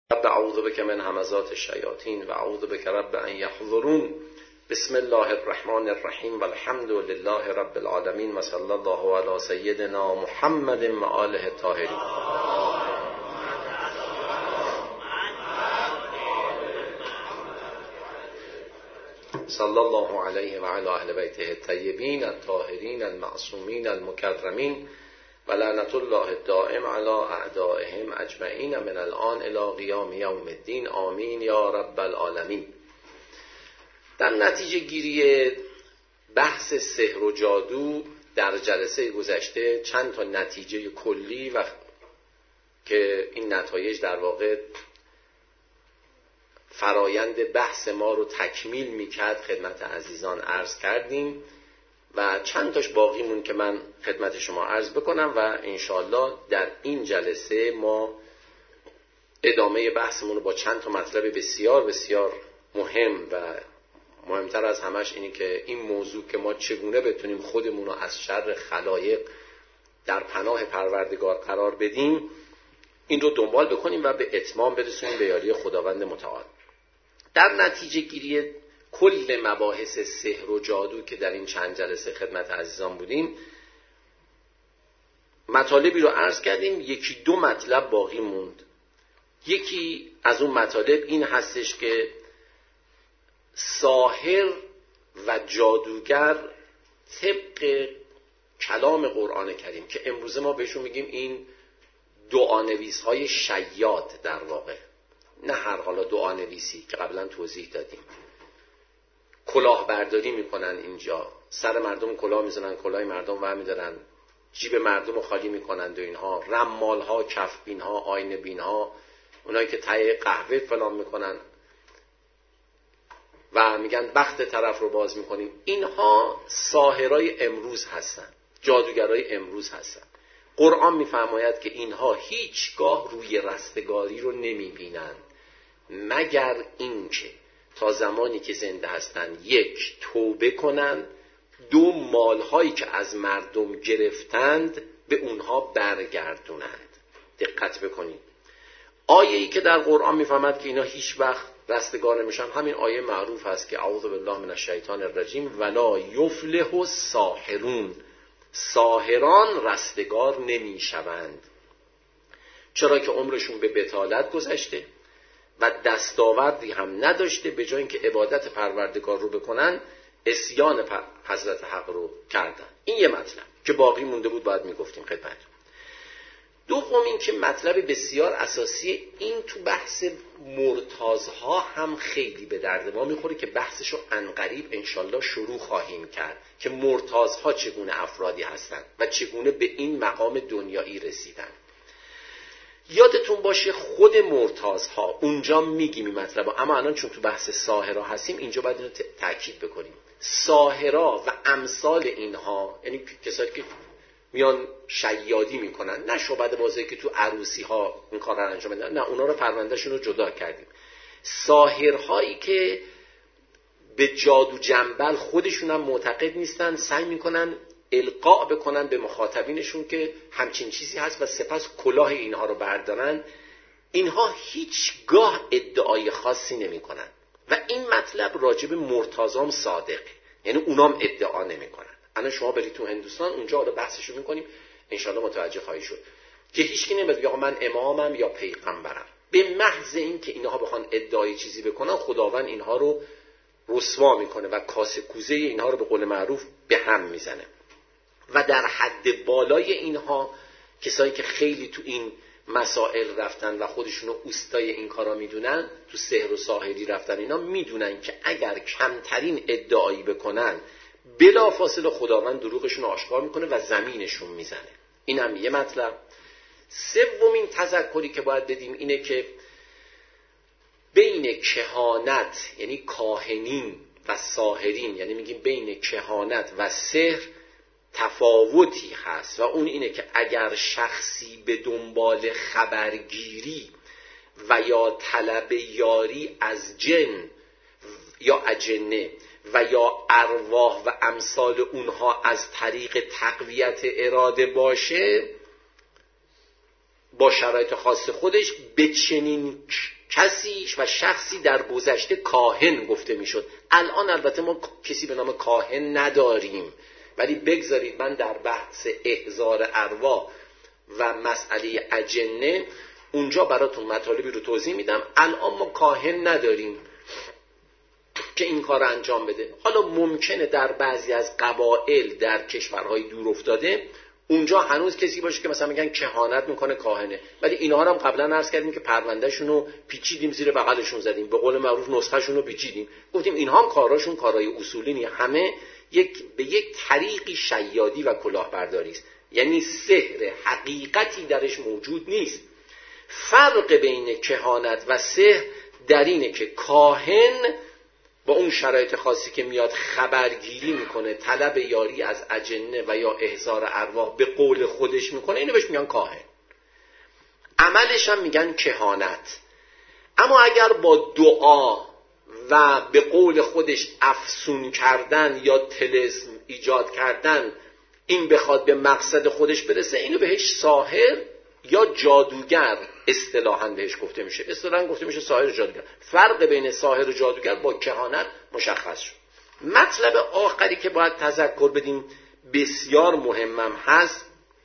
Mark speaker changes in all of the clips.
Speaker 1: رب اعوذ بک من همزات الشیاطین و اعوذ بک رب ان یحضرون. بسم الله الرحمن الرحیم و الحمد لله رب العالمین و صلی الله علی سیدنا محمد و آله الطاهرین. صلی الله علیه و علی اهل بیته الطیبین الطاهرین المعصومین المکرمین و لعنت الله الدائم علی اعدائهم اجمعین من الان الی قیام یوم الدین. آمین یا رب العالمین. در نتیجه گیری بحث سحر و جادو در جلسه گذشته چند تا نتیجه کلی و که این نتایج در واقع فرایند بحث ما رو تکمیل میکرد خدمت عزیزان عرض کردیم و چند تاش باقی مون که من خدمت شما عرض بکنم و انشاءالله در این جلسه ما ادامه بحثمون رو با چند تا مطلب بسیار بسیار مهم و مهمتر از همش اینی که این موضوع که ما چگونه بتونیم خودمون رو از شر خلایق در پناه پروردگار قرار بدیم این رو دنبال بکنیم و به اتمام برسونیم به یاری خداوند متعال. در نتیجه گیری کل مباحث سحر و جادو که در این چند جلسه خدمت عزیزان بودیم مطالبی رو عرض کردیم، یکی دو مطلب باقی موند. یکی از اون مطالب این هستش که ساحر و جادوگر طبق کلام قرآن کریم که امروزه ما بهشون میگیم این دعانویس های شیاد، در واقع نه هر حالا دعانویسی که قبلا توضیح دادیم، کلاهبرداری میکنن، اینجا سر مردم کلاه میزنن، کلاه مردم ور میدارن، جیب مردم رو خالی میکنن و اینها، رمال ها، کفبین ها، آینه بین ها، اونایی که ته قهوه فلان میکنن و میگن بخت طرف رو باز میکنیم، اینها ساحرای امروز هستن، جادوگرای امروز هستن. قرآن میفرماید که اینها هیچگاه روی رستگاری رو نمیبینند مگر اینکه تا زمانی که زنده هستند یک توبه کنند، دو مالهایی که از مردم گرفتند به اونها برگردونند. دقت بکنید، آیه‌ای که در قرآن میفهمد که اینا هیچ وقت رستگار نمیشن همین آیه معروف هست که اعوذ بالله من الشیطان الرجیم ولا یفلح الساحرون، ساحران رستگار نمیشوند. چرا که عمرشون به بطالت گذشته و دستاوردی هم نداشته، به جای اینکه عبادت پروردگار رو بکنن عصیان حضرت حق رو کردن. این یه مطلب که باقی مونده بود باید میگفتیم خدمت. دوم این که مطلب بسیار اساسی این تو بحث مرتازها هم خیلی به درد ما میخوره که بحثشو عنقریب انشالله شروع خواهیم کرد که مرتازها چگونه افرادی هستند و چگونه به این مقام دنیایی رسیدن. یادتون باشه خود مرتازها اونجا میگیم این مطلب، اما الان چون تو بحث ساحرها هستیم اینجا باید اینو تأکید بکنیم. ساحرها و امثال اینها، یعنی کسایی که میان شیادی میکنن، نه شعبده بازایی که تو عروسی ها این کار رو انجام میدن، نه اونا رو پروندهشون رو جدا کردیم. ساحرهایی که به جادو جنبل خودشون هم معتقد نیستن، سعی میکنن القاء بکنن به مخاطبینشون که همچین چیزی هست و سپس کلاه اینها رو بردارن، اینها هیچگاه ادعای خاصی نمیکنن و این مطلب راجب مرتضام صادقه، یعنی اونام ادعا نمیکنن. الان شما برید تو هندوستان اونجا رو بحثشو میکنیم انشالله متوجه خواهی شد که هیچکی نمیاد بگه من امامم یا پیغمبرم. به محض این که اینها بخوان ادعای چیزی بکنن خداوند اینها رو رسوا میکنه و کاسه کوزه اینها رو به قول معروف به هم میزنه. و در حد بالای اینها کسایی که خیلی تو این مسائل رفتن و خودشونو اوستای این کارا میدونن، تو سحر و ساحری رفتن، اینا میدونن که اگر کمترین ادعایی بکنن بلا فاصله خداوند دروغشون آشکار میکنه و زمینشون میزنه. این هم یه مطلب. سومین تذکری که باید بدیم اینه که بین کهانت یعنی کاهنین و ساحرین، یعنی میگیم بین کهانت و سحر تفاوتی هست و اون اینه که اگر شخصی به دنبال خبرگیری و یا طلب یاری از جن یا اجنه و یا ارواح و امثال اونها از طریق تقویت اراده باشه، با شرایط خاص خودش به چنین کسی و شخصی در گذشته کاهن گفته میشد. الان البته ما کسی به نام کاهن نداریم، ولی بگذارید من در بحث احضار ارواح و مسئله اجنه اونجا براتون مطالبی رو توضیح میدم. الان ما کاهن نداریم که این کار رو انجام بده. حالا ممکنه در بعضی از قبایل در کشورهای دور افتاده اونجا هنوز کسی باشه که مثلا میگن کهانت میکنه، کاهنه، ولی اینها رو هم قبلا عرض کردیم که پروندهشون رو پیچیدیم، زیر بغلشون زدیم، به قول معروف نسخهشون رو پیچیدیم، گفتیم اینها هم کاراشون کارهای اصولی نیست، همه به یک طریقی شیادی و کلاهبرداری است. یعنی سحر حقیقتی درش موجود نیست. فرق بین کهانت و سحر در اینه که کاهن با اون شرایط خاصی که میاد خبرگیری میکنه، طلب یاری از اجنه و یا احضار ارواح به قول خودش میکنه، اینو بهش میگن کاهن. عملش هم میگن کهانت. اما اگر با دعا و به قول خودش افسون کردن یا طلسم ایجاد کردن این بخواد به مقصد خودش برسه، اینو بهش ساحر یا جادوگر اصطلاحاً بهش گفته میشه. اصطلاحاً گفته میشه ساحر جادوگر. فرق بین ساحر و جادوگر با کهانت مشخص شد. مطلب آخری که باید تذکر بدیم بسیار مهمم هست،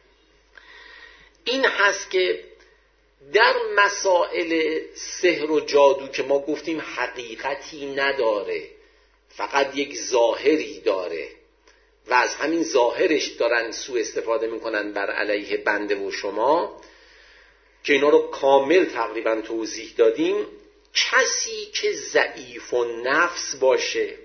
Speaker 1: این هست که در مسائل سحر و جادو که ما گفتیم حقیقتی نداره، فقط یک ظاهری داره و از همین ظاهرش دارن سوء استفاده میکنن بر علیه بنده و شما، که اینا رو کامل تقریبا توضیح دادیم. کسی که ضعیف النفس باشه،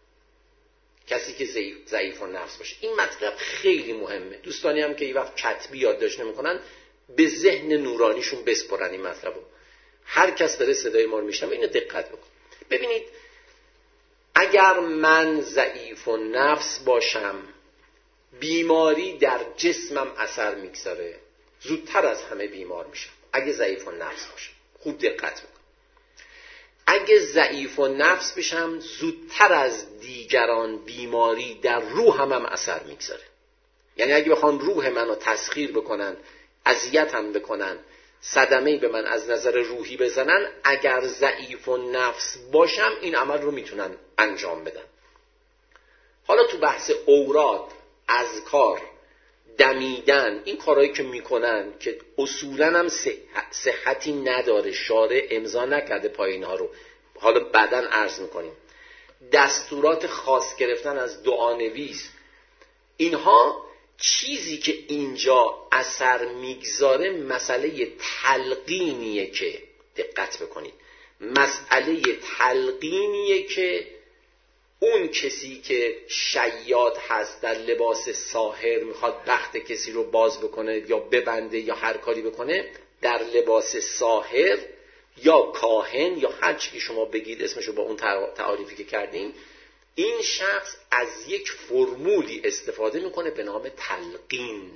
Speaker 1: این مطلب خیلی مهمه. دوستانی هم که این وقت کتبی یادداشت نمیکنن به ذهن نورانیشون بسپرن این مطلبو. هر کس داره صدای ما رو میشنوه اینو دقت بکن. ببینید، اگر من ضعیف النفس باشم، بیماری در جسمم اثر میگذاره، زودتر از همه بیمار میشم. اگه ضعیف النفس باشم، خوب دقت بکن. اگه ضعیف النفس بشم، زودتر از دیگران بیماری در روحم هم اثر میگذاره. یعنی اگه بخوان روح منو تسخیر بکنن، اذیتم بکنن، صدمه‌ای به من از نظر روحی بزنن، اگر ضعیف النفس باشم این عمل رو میتونن انجام بدن. حالا تو بحث اوراد، اذکار، دمیدن، این کارهایی که میکنن که اصولا هم صحتی نداره، شارع امضا نکرده پای اینها رو، حالا بعداً عرض میکنیم. دستورات خاص گرفتن از دعانویس، اینها چیزی که اینجا اثر میگذاره مسئله تلقینیه. که دقت بکنید، مسئله تلقینیه که اون کسی که شیاد هست در لباس ساحر میخواد بخت کسی رو باز بکنه یا ببنده یا هر کاری بکنه، در لباس ساحر یا کاهن یا هر چی که شما بگید اسمشو با اون تعاریفی که کردیم، این شخص از یک فرمولی استفاده میکنه به نام تلقین.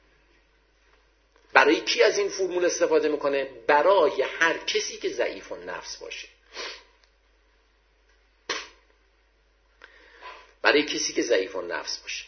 Speaker 1: برای کی از این فرمول استفاده میکنه؟ برای هر کسی که ضعیف النفس باشه. برای کسی که ضعیف النفس باشه.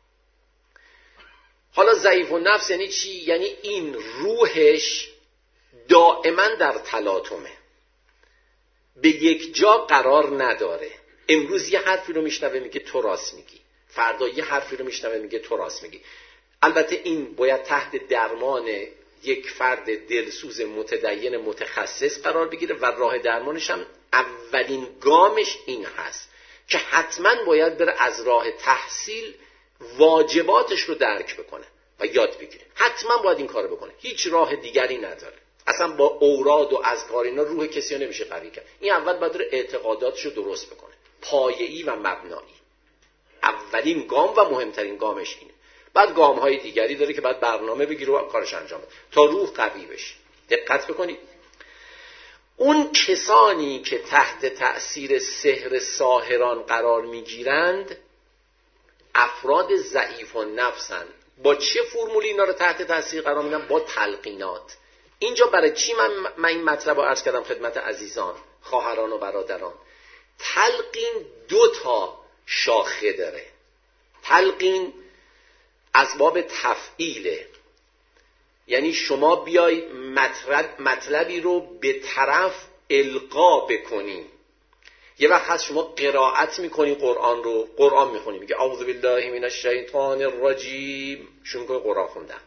Speaker 1: حالا ضعیف النفس یعنی چی؟ یعنی این روحش دائما در تلاطمه، به یک جا قرار نداره. امروز یه حرفی رو میشنوه میگه تو راست میگی، فردا یه حرفی رو میشنوه میگه تو راست میگی. البته این باید تحت درمان یک فرد دلسوز متدین متخصص قرار بگیره و راه درمانش هم اولین گامش این هست که حتما باید بره از راه تحصیل واجباتش رو درک بکنه و یاد بگیره. حتما باید این کارو بکنه، هیچ راه دیگری نداره. اصلا با اوراد و اذکار اینا روح کسی رو نمیشه قوی کرد. این اول باید اعتقاداتش رو درست بکنه، پایه‌ای و مبنایی. اولین گام و مهمترین گامش اینه. بعد گام‌های دیگری داره که بعد برنامه بگیره و کارش انجام بده تا روح قوی بشه. دقت بکنید، اون کسانی که تحت تأثیر سحر ساحران قرار میگیرند افراد ضعیف النفسن. با چه فرمولی اینا رو تحت تأثیر قرار میدن؟ با تلقینات. اینجا برای چی من این مطلب رو عرض کردم خدمت عزیزان، خواهران و برادران؟ تلقین 2 شاخه داره. تلقین از باب تفعیله، یعنی شما بیای مطلبی رو به طرف القا بکنی. یه وقت هست شما قرائت میکنی قرآن رو، قرآن میخونی، میگه اعوذ بالله من الشیطان الرجیم، شروع میکنی قرآن خوندن،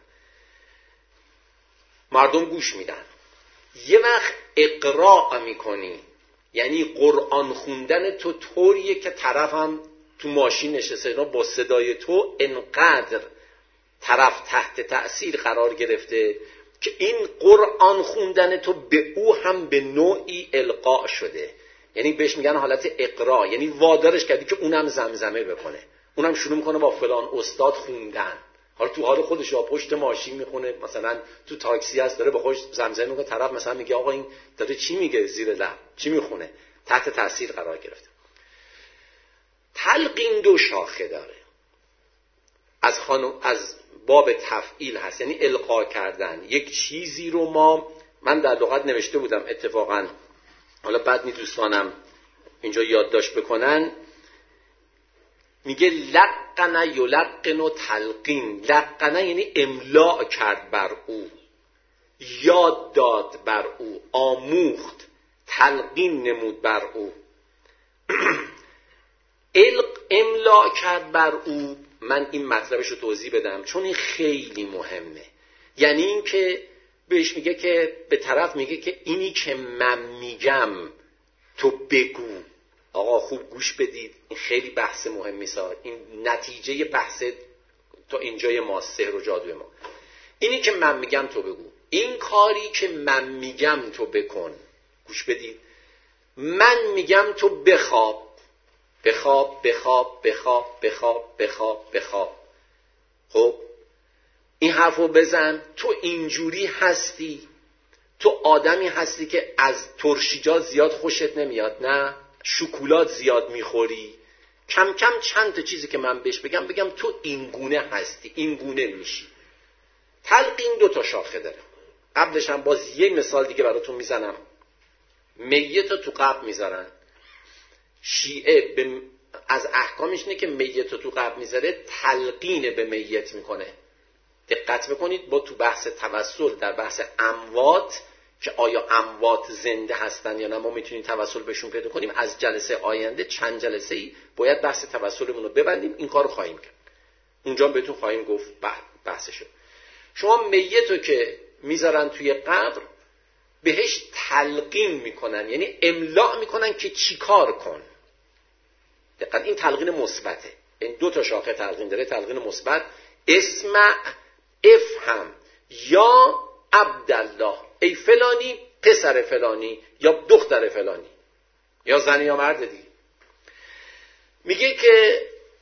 Speaker 1: مردم گوش میدن. یه وقت اقراء میکنی، یعنی قرآن خوندن تو طوریه که طرف هم تو ماشین نشسته با صدای تو انقدر طرف تحت تأثیر قرار گرفته که این قرآن خوندن تو به او هم به نوعی القا شده. یعنی بهش میگن حالت اقرا، یعنی وادارش کردی که اونم زمزمه بکنه، اونم شروع میکنه با فلان استاد خوندن. حالا تو حال خودش با پشت ماشین میخونه، مثلا تو تاکسی هست داره با خودش زمزمه میکنه، طرف مثلا میگه آقا این داره چی میگه زیر لب، چی میخونه، تحت تاثیر قرار گرفته. تلقین دو شاخه داره. از باب تفعیل هست، یعنی القا کردن یک چیزی رو. من در لغت نوشته بودم اتفاقا، حالا بعد دوستانم اینجا یادداشت بکنن، میگه لقن یلقن و تلقین. لقن یعنی املاء کرد بر او، یاد داد بر او، آموخت، تلقین نمود بر او. املاء کرد بر او، من این مطلبش رو توضیح بدم چون این خیلی مهمه. یعنی این که بهش میگه که به طرف میگه که اینی که من میگم تو بگو. آقا خوب گوش بدید، این خیلی بحث مهمی سا، این نتیجه بحث تا اینجای ما، سحر و جادوی ما. اینی که من میگم تو بگو، این کاری که من میگم تو بکن. گوش بدید، من میگم تو بخواب، بخواب بخواب بخواب بخواب بخواب بخواب. خب این حرفو بزن، تو اینجوری هستی، تو آدمی هستی که از ترشیجات زیاد خوشت نمیاد، نه شکلات زیاد میخوری، کم کم چند تا چیزی که من بهش بگم تو این گونه هستی، این گونه میشی. تلقین دو تا شاخه داره. قبلش هم باز یک مثال دیگه براتون میزنم. میت رو تو قبر میذارن. شیعه از احکامش اینه که میت رو تو قبر میذاره، تلقین به میت میکنه. دقت بکنید، با تو بحث توسل، در بحث اموات که آیا اموات زنده هستن یا نه، ما میتونیم توسل بهشون پیدا کنیم. از جلسه آینده چند جلسه ای باید بحث توسلمون رو ببندیم، این کار رو خواهیم کرد، اونجا بهتون خواهیم گفت بحثشو. شما میت رو که میذارن توی قبر، بهش تلقین میکنن، یعنی املاء میکنن که چی کار کن. دقیقا این تلقین مثبته. این دو تا شاخه تلقین داره. تلقین مثبت، اسمع افهم یا عبدالله، ای فلانی پسر فلانی یا دختر فلانی یا زن یا مرد دیگه. میگه که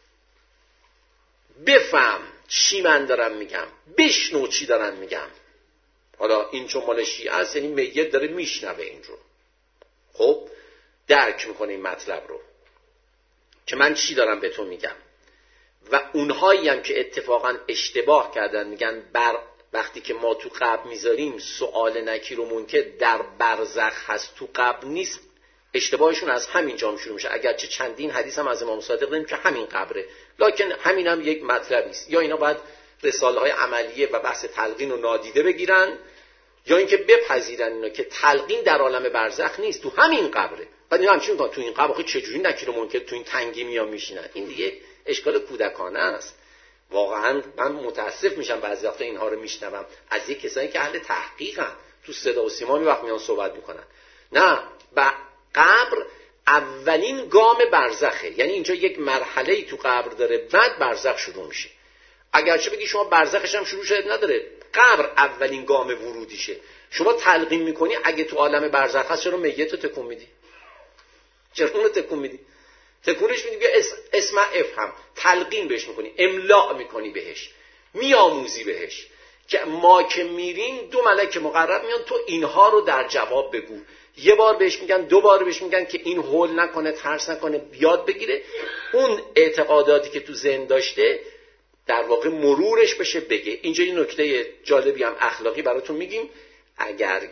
Speaker 1: بفهم چی من دارم میگم، بشنو چی دارم میگم. حالا این چون مال شیعه است، یعنی میت داره میشنوه این رو، خب درک میکنه این مطلب رو که من چی دارم به تو میگم. و اونهایی هم که اتفاقا اشتباه کردن میگن وقتی که ما تو قبر میذاریم سؤال نکیر و منکر در برزخ هست، تو قبر نیست، اشتباهشون از همین جام شروع میشه. اگرچه چندین حدیث هم از امام صادق داریم که همین قبره، لکن همین هم یک مطلبی است. یا اینا باید رساله های عملیه و بحث تلقین رو نادیده بگیرن، یا اینکه بپذیرن اینا که تلقین در عالم برزخ نیست، تو همین قبره. بعد اینا همچین میگن تو این قبر آخه چجوری نکیر و منکر تو این تنگی میان میشینن. این دیگه اشکال کودکانه است. واقعا من متاسف میشم بعضی وقتا اینها رو میشنوم از یک کسایی که اهل تحقیقن، تو صدا و سیما می وقت میان صحبت میکنن. نه، قبر اولین گام برزخه، یعنی اینجا یک مرحله‌ای تو قبر داره، بعد برزخ شروع میشه. اگرچه بگی شما برزخش هم شروع شده نداره، قبر اولین گام ورودیشه. شما تلقین میکنی اگه تو عالم برزخ هست، چرا میت رو تکون میدی؟ چرا اون رو تکون میدی؟ تکونش میدی، اسمع افهم، تلقین بهش میکنی، املاء میکنی بهش، میآموزی بهش که ما که میریم دو ملک مقرب میان تو اینها رو در جواب بگو. یه بار بهش میگن، دو بار بهش میگن که این هول نکنه، ترس نکنه، بیاد بگیره اون اعتقاداتی که تو ذهن داشته در واقع مرورش بشه بگه. اینجا یه نکته جالبی هم اخلاقی براتون میگیم. اگر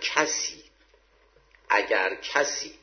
Speaker 1: کسی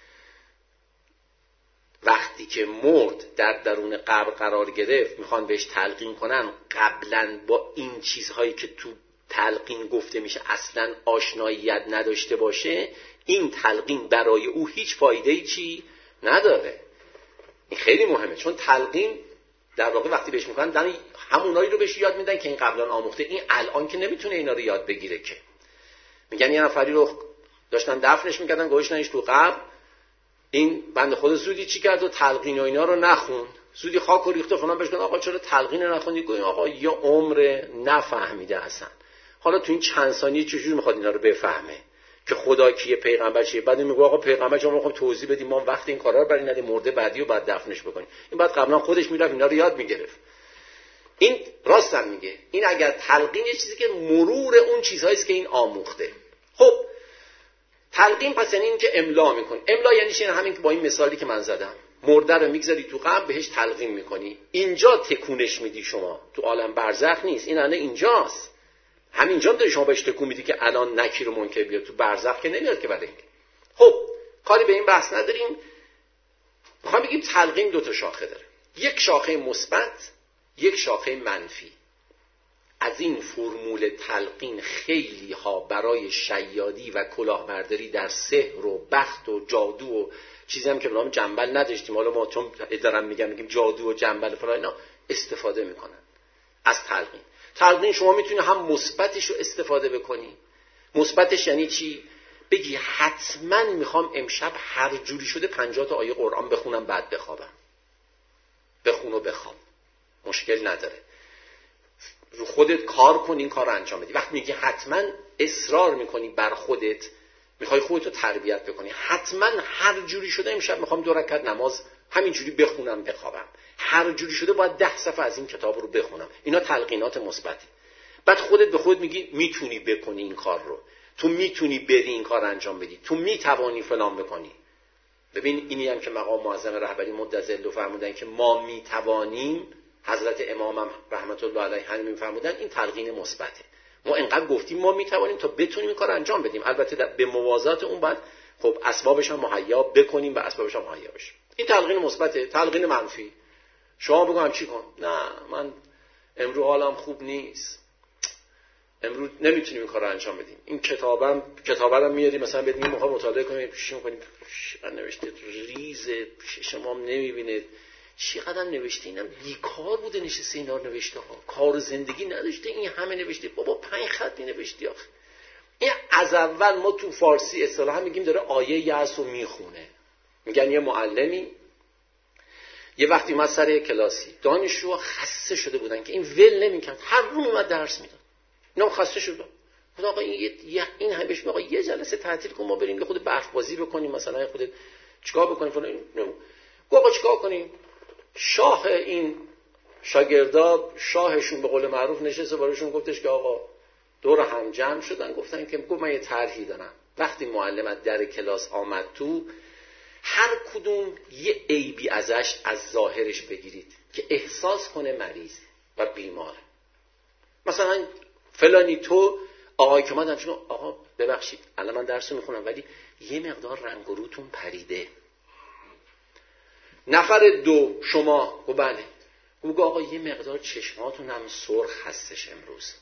Speaker 1: وقتی که مرد در درون قبر قرار گرفت میخوان بهش تلقین کنن، قبلا با این چیزهایی که تو تلقین گفته میشه اصلا آشناییت نداشته باشه، این تلقین برای او هیچ فایده‌ای چی نداره. این خیلی مهمه، چون تلقین در واقع وقتی بهش میکنن دارن همونایی رو بهش یاد میدن که این قبلا آموخته، این الان که نمیتونه اینا رو یاد بگیره. که میگن یه نفری رو داشتن دفنش میکردن، گوشتنش تو قبر، این بنده خدا زودی چی کرد و تلقین و اینا رو نخوند، زودی خاک و ریخته فلان. بهش گفتن آقا چرا تلقین نخوندی؟ گفت آقا یه عمر نفهمیده اصلا، حالا تو این چند ثانیه چجوری میخواد اینا رو بفهمه که خدا کیه، پیغمبر چیه؟ بعد میگه آقا پیغمبر شما میخوام توضیح بدیم، ما وقت این کارا رو برای ندیم، مرده بعدی رو بعد دفنش بکنیم. این بعد قبلا خودش میرفت اینا رو یاد میگرفت. این راستم میگه، این اگر تلقین یه چیزی که مرور اون چیزهایی است که این آموخته. خب تلقین پس یعنی این که املا میکنی. املا یعنی چی؟ همین که با این مثالی که من زدم، مرده رو میگذاری تو قبر بهش تلقین میکنی، اینجا تکونش میدی. شما تو عالم برزخ نیست، این الان اینجاست، همینجا داری شما بهش تکون میدی که الان نکیر و منکر بیاد. تو برزخ که نمیاد که برای این. خب کاری به این بحث نداریم. میخوام بگیم تلقین دو تا شاخه داره، یک شاخه مثبت، یک شاخه منفی. از این فرمول تلقین خیلی ها برای شیادی و کلاهبرداری در سحر و بخت و جادو و چیزی هم که به نام جنبل نداشتیم، حالا ما چون دارم میگیم جادو و جنبل فلان اینا، استفاده میکنن از تلقین. تلقین شما میتونی هم مثبتش رو استفاده بکنی. مثبتش یعنی چی؟ بگی حتما میخوام امشب هر جوری شده 50 تا آیه قرآن بخونم بعد بخوابم. بخون و بخواب، مشکل نداره. رو خودت کار کن، این کار رو انجام بدی. وقتی میگی حتما اصرار میکنی بر خودت، میخوای خودت رو تربیت بکنی، حتما هر جوری شده امشب میخوام 2 رکعت نماز همینجوری بخونم بخوابم، هر جوری شده باید 10 صفحه از این کتاب رو بخونم. اینا تلقینات مثبتی. بعد خودت به خودت میگی میتونی بکنی این کار رو، تو میتونی بری این کار انجام بدی، تو میتوانی فلان بکنی. ببین اینی هم که مقام معظم رهبری مدظل فرمودن که ما میتوانیم، حضرت امامم رحمت الله علیه همین میفرمودن، این تلقین مثبته. ما اینقدر گفتیم ما میتوانیم تا بتونیم این کار انجام بدیم. البته به موازات اون بعد خب اسبابش هم مهیا بکنیم و اسبابش هم مهیا بشه. این تلقین مثبته. تلقین منفی، شما بگم چی کن؟ نه من امروز حالم خوب نیست، امروز نمیتونیم این کار رو انجام بدیم. این کتابم میاری مثلا بهت میگم میخوام مطالعه کنیم، چی می‌کنیم؟ نوشته ریز شما نمیبینید چقدر نوشته، اینم بیکار بوده نشسته اینا رو نوشته ها، کار زندگی نداشته این همه نوشته. بابا 5 خط نوشتی آخه. این از اول ما تو فارسی اصطلاحا میگیم داره آیه یأس رو میخونه. میگن یه معلمی یه وقتی اومد سر کلاسی، دانشجوها خسته شده بودن که این ول نمیکرد، هر روز اومد درس میداد، اینا خسته شدن. خدا آقا این همه بهش آقا یه جلسه تعطیل کن، ما بریم یه خود برف بازی بکنیم، مثلا خودت چیکار بکنیم فلان. گفت آقا چیکار کنیم؟ شاه این شاگردا، شاهشون به قول معروف نشسته براشون گفتش که آقا دور هم جمع شدن، گفتن که گفت من یه طرحی دارم، وقتی معلم از در کلاس آمد تو، هر کدوم یه عیبی ازش از ظاهرش بگیرید که احساس کنه مریض و بیماره. مثلا فلانی تو آقای که من شما آقا ببخشید الان من درس رو میخونم ولی یه مقدار رنگ و روتون پریده. نفر 2 شما گو بله، گو آقا یه مقدار چشماتون هم سرخ هستش امروز.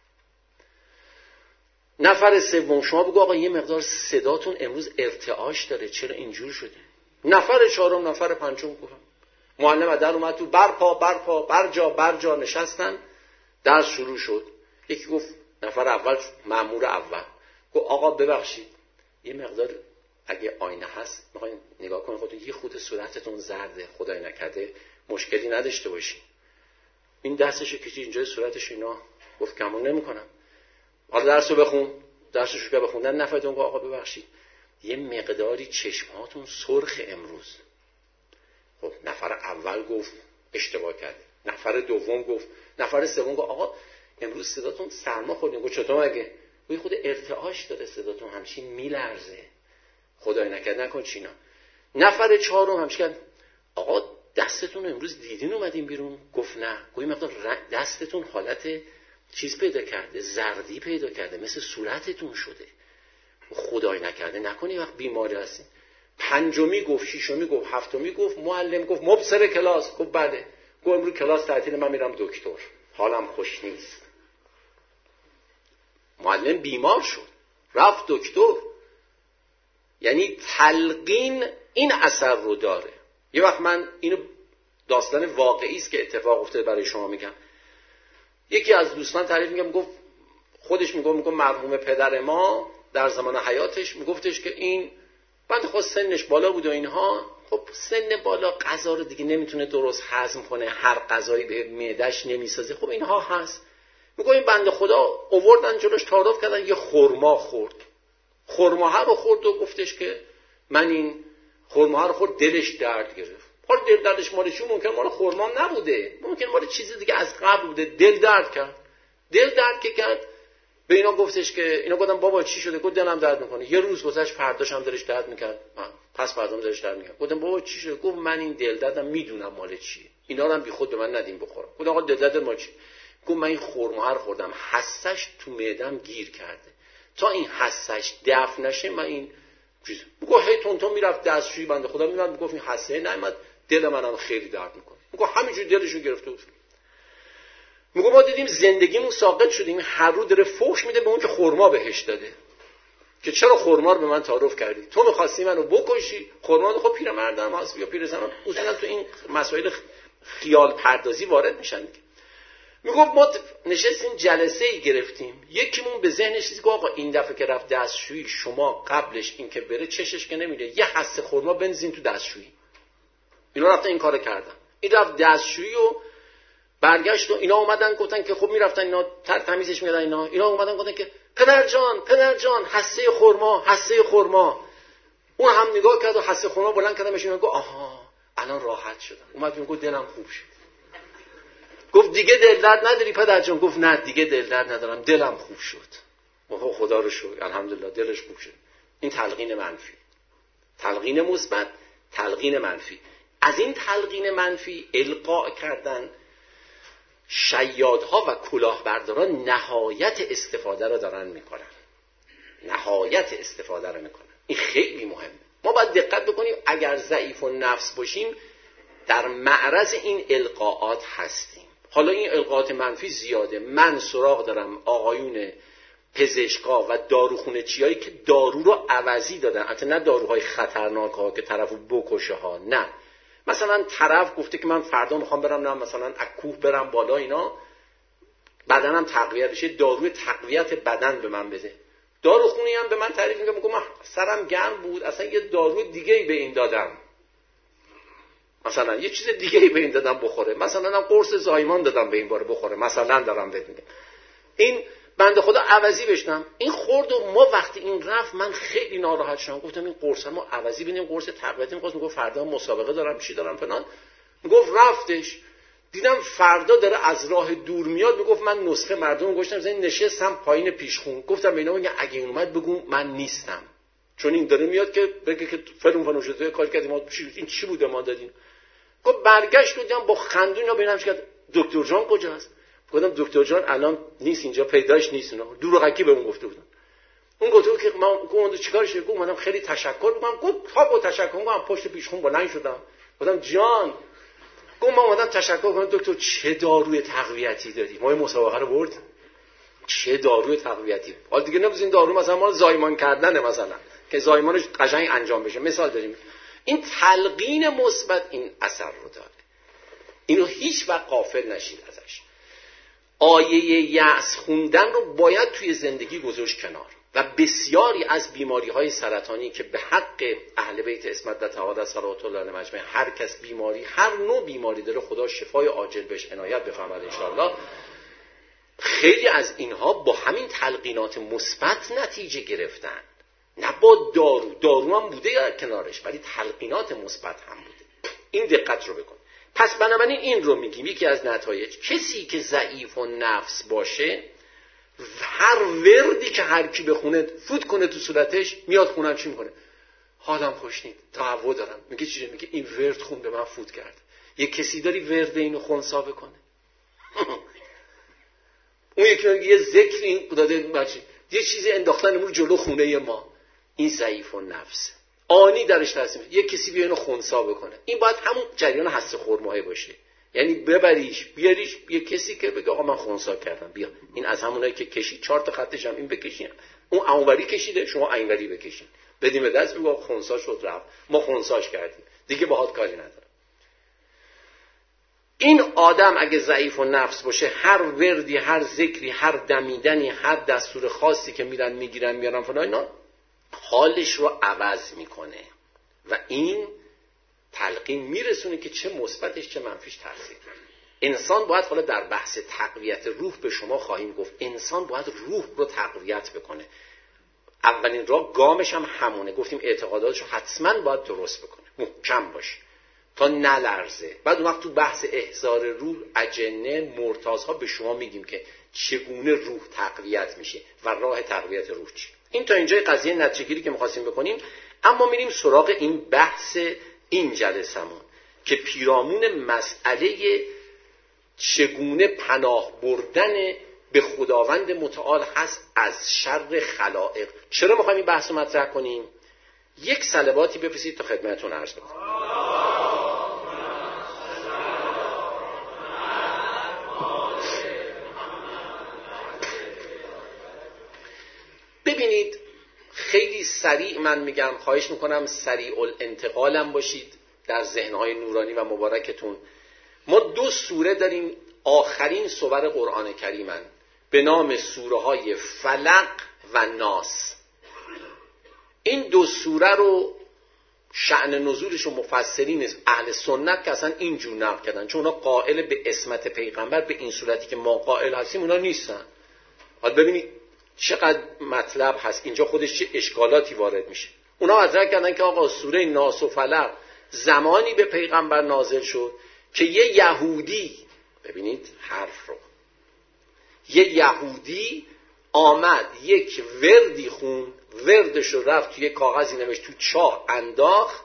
Speaker 1: نفر 3 شما بگو آقا یه مقدار صداتون امروز ارتعاش داره، چرا اینجور شده؟ نفر 4 نفر 5 گفتم معلم در اومد تو، برپا برجا نشستن، درس شروع شد. یکی گفت نفر اول مأمور اول گفت آقا ببخشید یه مقدار اگه آینه هست میخواین نگاه کنید خودتون، یه خود صورتتون زرده، خدای نکرده مشکلی نداشته باشین. این دستش کشید اینجای صورتش، اینا گفت کمون نمیکنم، حالا درسو بخون. درسشو که بخوندن نفر دوم گفت آقا ببخشید یه مقداری چشماتون سرخ امروز. خب نفر اول گفت اشتباه کرد، نفر دوم گفت، نفر سوم گفت آقا امروز صداتون سرما خوردین. گفت چطور مگه؟ گفت خود ارتعاش داره صداتون همچین میلرزه، خدای نکرده نکن چینا. نفر 4 همچین آقا دستتون امروز دیدین اومدین بیرون؟ گفت نه. گویی مقدار دستتون حالت چیز پیدا کرده، زردی پیدا کرده، مثل صورتتون شده، خدای نکرده نکنی وقت بیماری هستین. 5 گفت، 6 گفت، 7 گفت، معلم گفت مبصر کلاس گفت بله. گفت امروز کلاس تعطیل، من میرم دکتر، حالم خوش نیست. معلم بیمار شد، رفت دکتر. یعنی تلقین این اثر رو داره. یه وقت من اینو داستان واقعی است که اتفاق افتاده برای شما میگم. یکی از دوستان تعریف میگم، خودش میگفت مرحوم پدر ما در زمان حیاتش میگفتش که این بعد خود سنش بالا بود و اینها، خب سن بالا غذا رو دیگه نمیتونه درست هضم کنه، هر غذایی به معده‌اش نمیسازه، خب اینها هست. میگه این بنده خدا آوردن جلوش تعارف کردن، یه خرما خورد، خرما رو خورد و گفتش که من این خرما رو خورد، دلش درد گرفت. حالا دل دردش مال چی؟ ممکن مال خرما نبوده، ممکن مال چیز دیگه از قبل بوده. دل درد کرد. دل درد که کرد به اینا گفتش که اینا گفتن بابا چی شده؟ گفت دلم درد میکنه. یه روز گذشت، فرداش هم دلش درد میکرد، پس فردام دلش درد میکرد. گفتم بابا چی شده؟ گفت من این دل دردم میدونم مال چیه، اینا رو هم بی خود به من ندیم بخورم. گفتم آقا دل درد مال چی؟ گفت من این خرما رو خوردم، حسش تو معدم گیر کرده، تا این حسش دفع نشه من این چیز. میگه هی تون میرفت دستشویی، بنده خدا میاد میگفت این حسه نمیاد، دل منم خیلی درد میکنه. میگه همینجوری دلشو گرفته بود. میگه ما دیدیم زندگیمون ساقط شدیم، هر رو داره فحش میده به اون که خرما بهش داده، که چرا خرما رو به من تعارف کردی؟ تو می‌خواستی منو بکشی. خرما خب پیرمردم هست یا پیرزنان اصولا تو این مسائل خیال پردازی وارد میشن. میگفت ما نشستیم جلسه ای گرفتیم، یکیمون به ذهنش چیزی گفت آقا این دفعه که رفت دستشویی، شما قبلش این که بره چشش که نمیره، یه حسه خرما بنزین تو دستشویی. اینا رفتن این کارو کردن. این رفت دستشویی و برگشت و اینا اومدن گفتن که خب میرفتن اینا تمیزش میکردن. اینا اومدن گفتن که پدر جان حسه خرما. اون هم نگاه کرد و حسه خرما بلند کردن بهش، گفت آها الان راحت شدم. اومد میگه دلم خوب شد. گفت دیگه دل درد نداری پدر جان؟ گفت نه دیگه دل درد ندارم، دلم خوب شد. اوه خدا رو شکر، الحمدلله دلش خوب شد. این تلقین منفی. تلقین مثبت، تلقین منفی. از این تلقین منفی القاء کردن شیادها و کلاهبرداران نهایت استفاده رو دارن میکنن. نهایت استفاده رو میکنن. این خیلی مهمه. ما باید دقت بکنیم اگر ضعیف النفس باشیم در معرض این القاءات هستیم. حالا این القاءات منفی زیاده. من سراغ دارم آقایون پزشکا و داروخونه چیایی که دارو رو عوضی دادن، البته نه داروهای خطرناک ها که طرفو بکشه ها، نه. مثلا طرف گفته که من فردا میخوام برم، نه مثلا از کوه برم بالا، اینا بدنم تقویت بشه، داروی تقویت بدن به من بده. داروخونی هم به من تعریف میگه من سرم گرم بود، اصلا یه داروی دیگه‌ای به این دادم، مثلا یه چیز دیگه‌ای به این دادم بخوره، مثلا هم قرص زایمان دادم به این باره بخوره، مثلا دارم بهت میگم. این بنده خدا عوضی بشنم این خورد و ما وقتی این رفت من خیلی ناراحت شدم. گفتم این قرص ما عوضی بدیم، قرص تقویتی می‌خواست. میگفت فردا مسابقه دارم، چی دارم فلان. میگفت رفتش دیدم فردا داره از راه دور میاد. میگفت من نسخه مردم گشتم زین نشستم پایین پیشخون، گفتم اینا میگه اگه این اومد بگو من نیستم، چون این داره میاد که بگه که فلان شده کار کردیم ما، این چی بوده ما دادیم. گفت برگشت دیدم با خنده اینا ببینم چیکار دکتر جان کجاست. گفتم دکتر جان الان نیست اینجا، پیداش نیست. اونا دروغکی به اون گفته بودن. اون گفت که من گفتم چیکار شده؟ گفت منم خیلی تشکر میکنم. گفت تا با تشکر میکنم پشت پیشخون بلند شدم. گفتم جان، گفت من اومدم تشکر کنم دکتر چه داروی تقویتی دادی؟ ما این مسابقه رو بردیم. چه داروی تقویتی؟ حالا دیگه نمی‌ذین دارو مثلا ما زایمان کردنه، مثلا که زایمانش قشنگ انجام بشه. مثال داریم. این تلقین مثبت این اثر رو داره. اینو هیچ وقت غافل نشید ازش. آیه یأس خوندن رو باید توی زندگی گذاشت کنار. و بسیاری از بیماری‌های سرطانی که به حق اهل بیت اسمت تعالی صلوات الله علیهم اجمعین، هر کس بیماری، هر نوع بیماری داره، خدا شفای عاجل بهش عنایت بفرماید ان شاءالله. خیلی از اینها با همین تلقینات مثبت نتیجه گرفتن، نه با دارو هم بوده کنارش، ولی تلقینات مثبت هم بوده. این دقت رو بکن. پس بنابراین این رو میگیم یکی از نتایج کسی که ضعیف و نفس باشه، هر وردی که هر کی بخونه فوت کنه تو صورتش، میاد خونم چی میکنه؟ حالم خوش نیست، تهوع دارم. میگه چیه؟ میگه این ورد خون به من فوت کرد. یه کسی داری ورد اینو خونسا بکنه؟ اون یکی میگه یه ذکر این داده بچه، یه چیزی انداختن امروز جلو خونه ما. این ضعیف و نفس آنی درش تاثیر. یه کسی بیا اینو خونسا بکنه. این باید همون جریان حس خرماه باشه. یعنی ببریش بیاریش یه کسی که بگه آقا من خنثی کردم، بیا این از همونایی که کشید 4 تا خطش هم این بکشین، اون اونوری کشیده شما اینوری بکشین، بدیم به دست بگو خنثی شد رفت، ما خنثیش کردیم دیگه باهات کاری نداره. این آدم اگه ضعیف و نفس باشه، هر وردی، هر ذکری، هر دمیدنی، هر دستور خاصی که میرن میگیرن میارن فلان اینا حالش رو عوض میکنه و این تلقین میرسونه که چه مثبتش چه منفیش تاثیر داره. انسان باید، حالا در بحث تقویت روح به شما خواهیم گفت، انسان باید روح رو تقویت بکنه. اولین راه گامش هم همونه، گفتیم اعتقاداتش رو حتما باید درست بکنه، محکم باشه تا نلرزه. بعد اون وقت تو بحث احضار روح، اجنه، مرتازها به شما میگیم که چگونه روح تقویت میشه و راه تقویت روح چی. این تا اینجای قضیه نتیجه‌گیری که می‌خواستیم بکنیم. اما میریم سراغ این بحث این جلسمون که پیرامون مسئله چگونه پناه بردن به خداوند متعال هست از شر خلائق. چرا می‌خوایم این بحث رو مطرح کنیم؟ یک صلواتی بفرستید تا خدمتتون عرض کنم. ببینید خیلی سریع من میگم، خواهش میکنم سریع الانتقالم باشید در ذهنهای نورانی و مبارکتون. ما 2 سوره داریم آخرین سور قرآن کریمن به نام سوره های فلق و ناس. این 2 سوره رو شأن نزولش و مفسرین اهل سنت که اصلا اینجور نقل کردن، چون اونا قائل به عصمت پیغمبر به این صورتی که ما قائل هستیم اونا نیستن. حالا ببینید چقدر مطلب هست اینجا، خودش چه اشکالاتی وارد میشه. اونا مطرح کردن که آقا سوره ناس و فلق زمانی به پیغمبر نازل شد که یه یهودی، ببینید حرف رو، یه یهودی آمد یک وردی خون، وردش رو رفت توی کاغذی نوشت، تو چاه انداخت،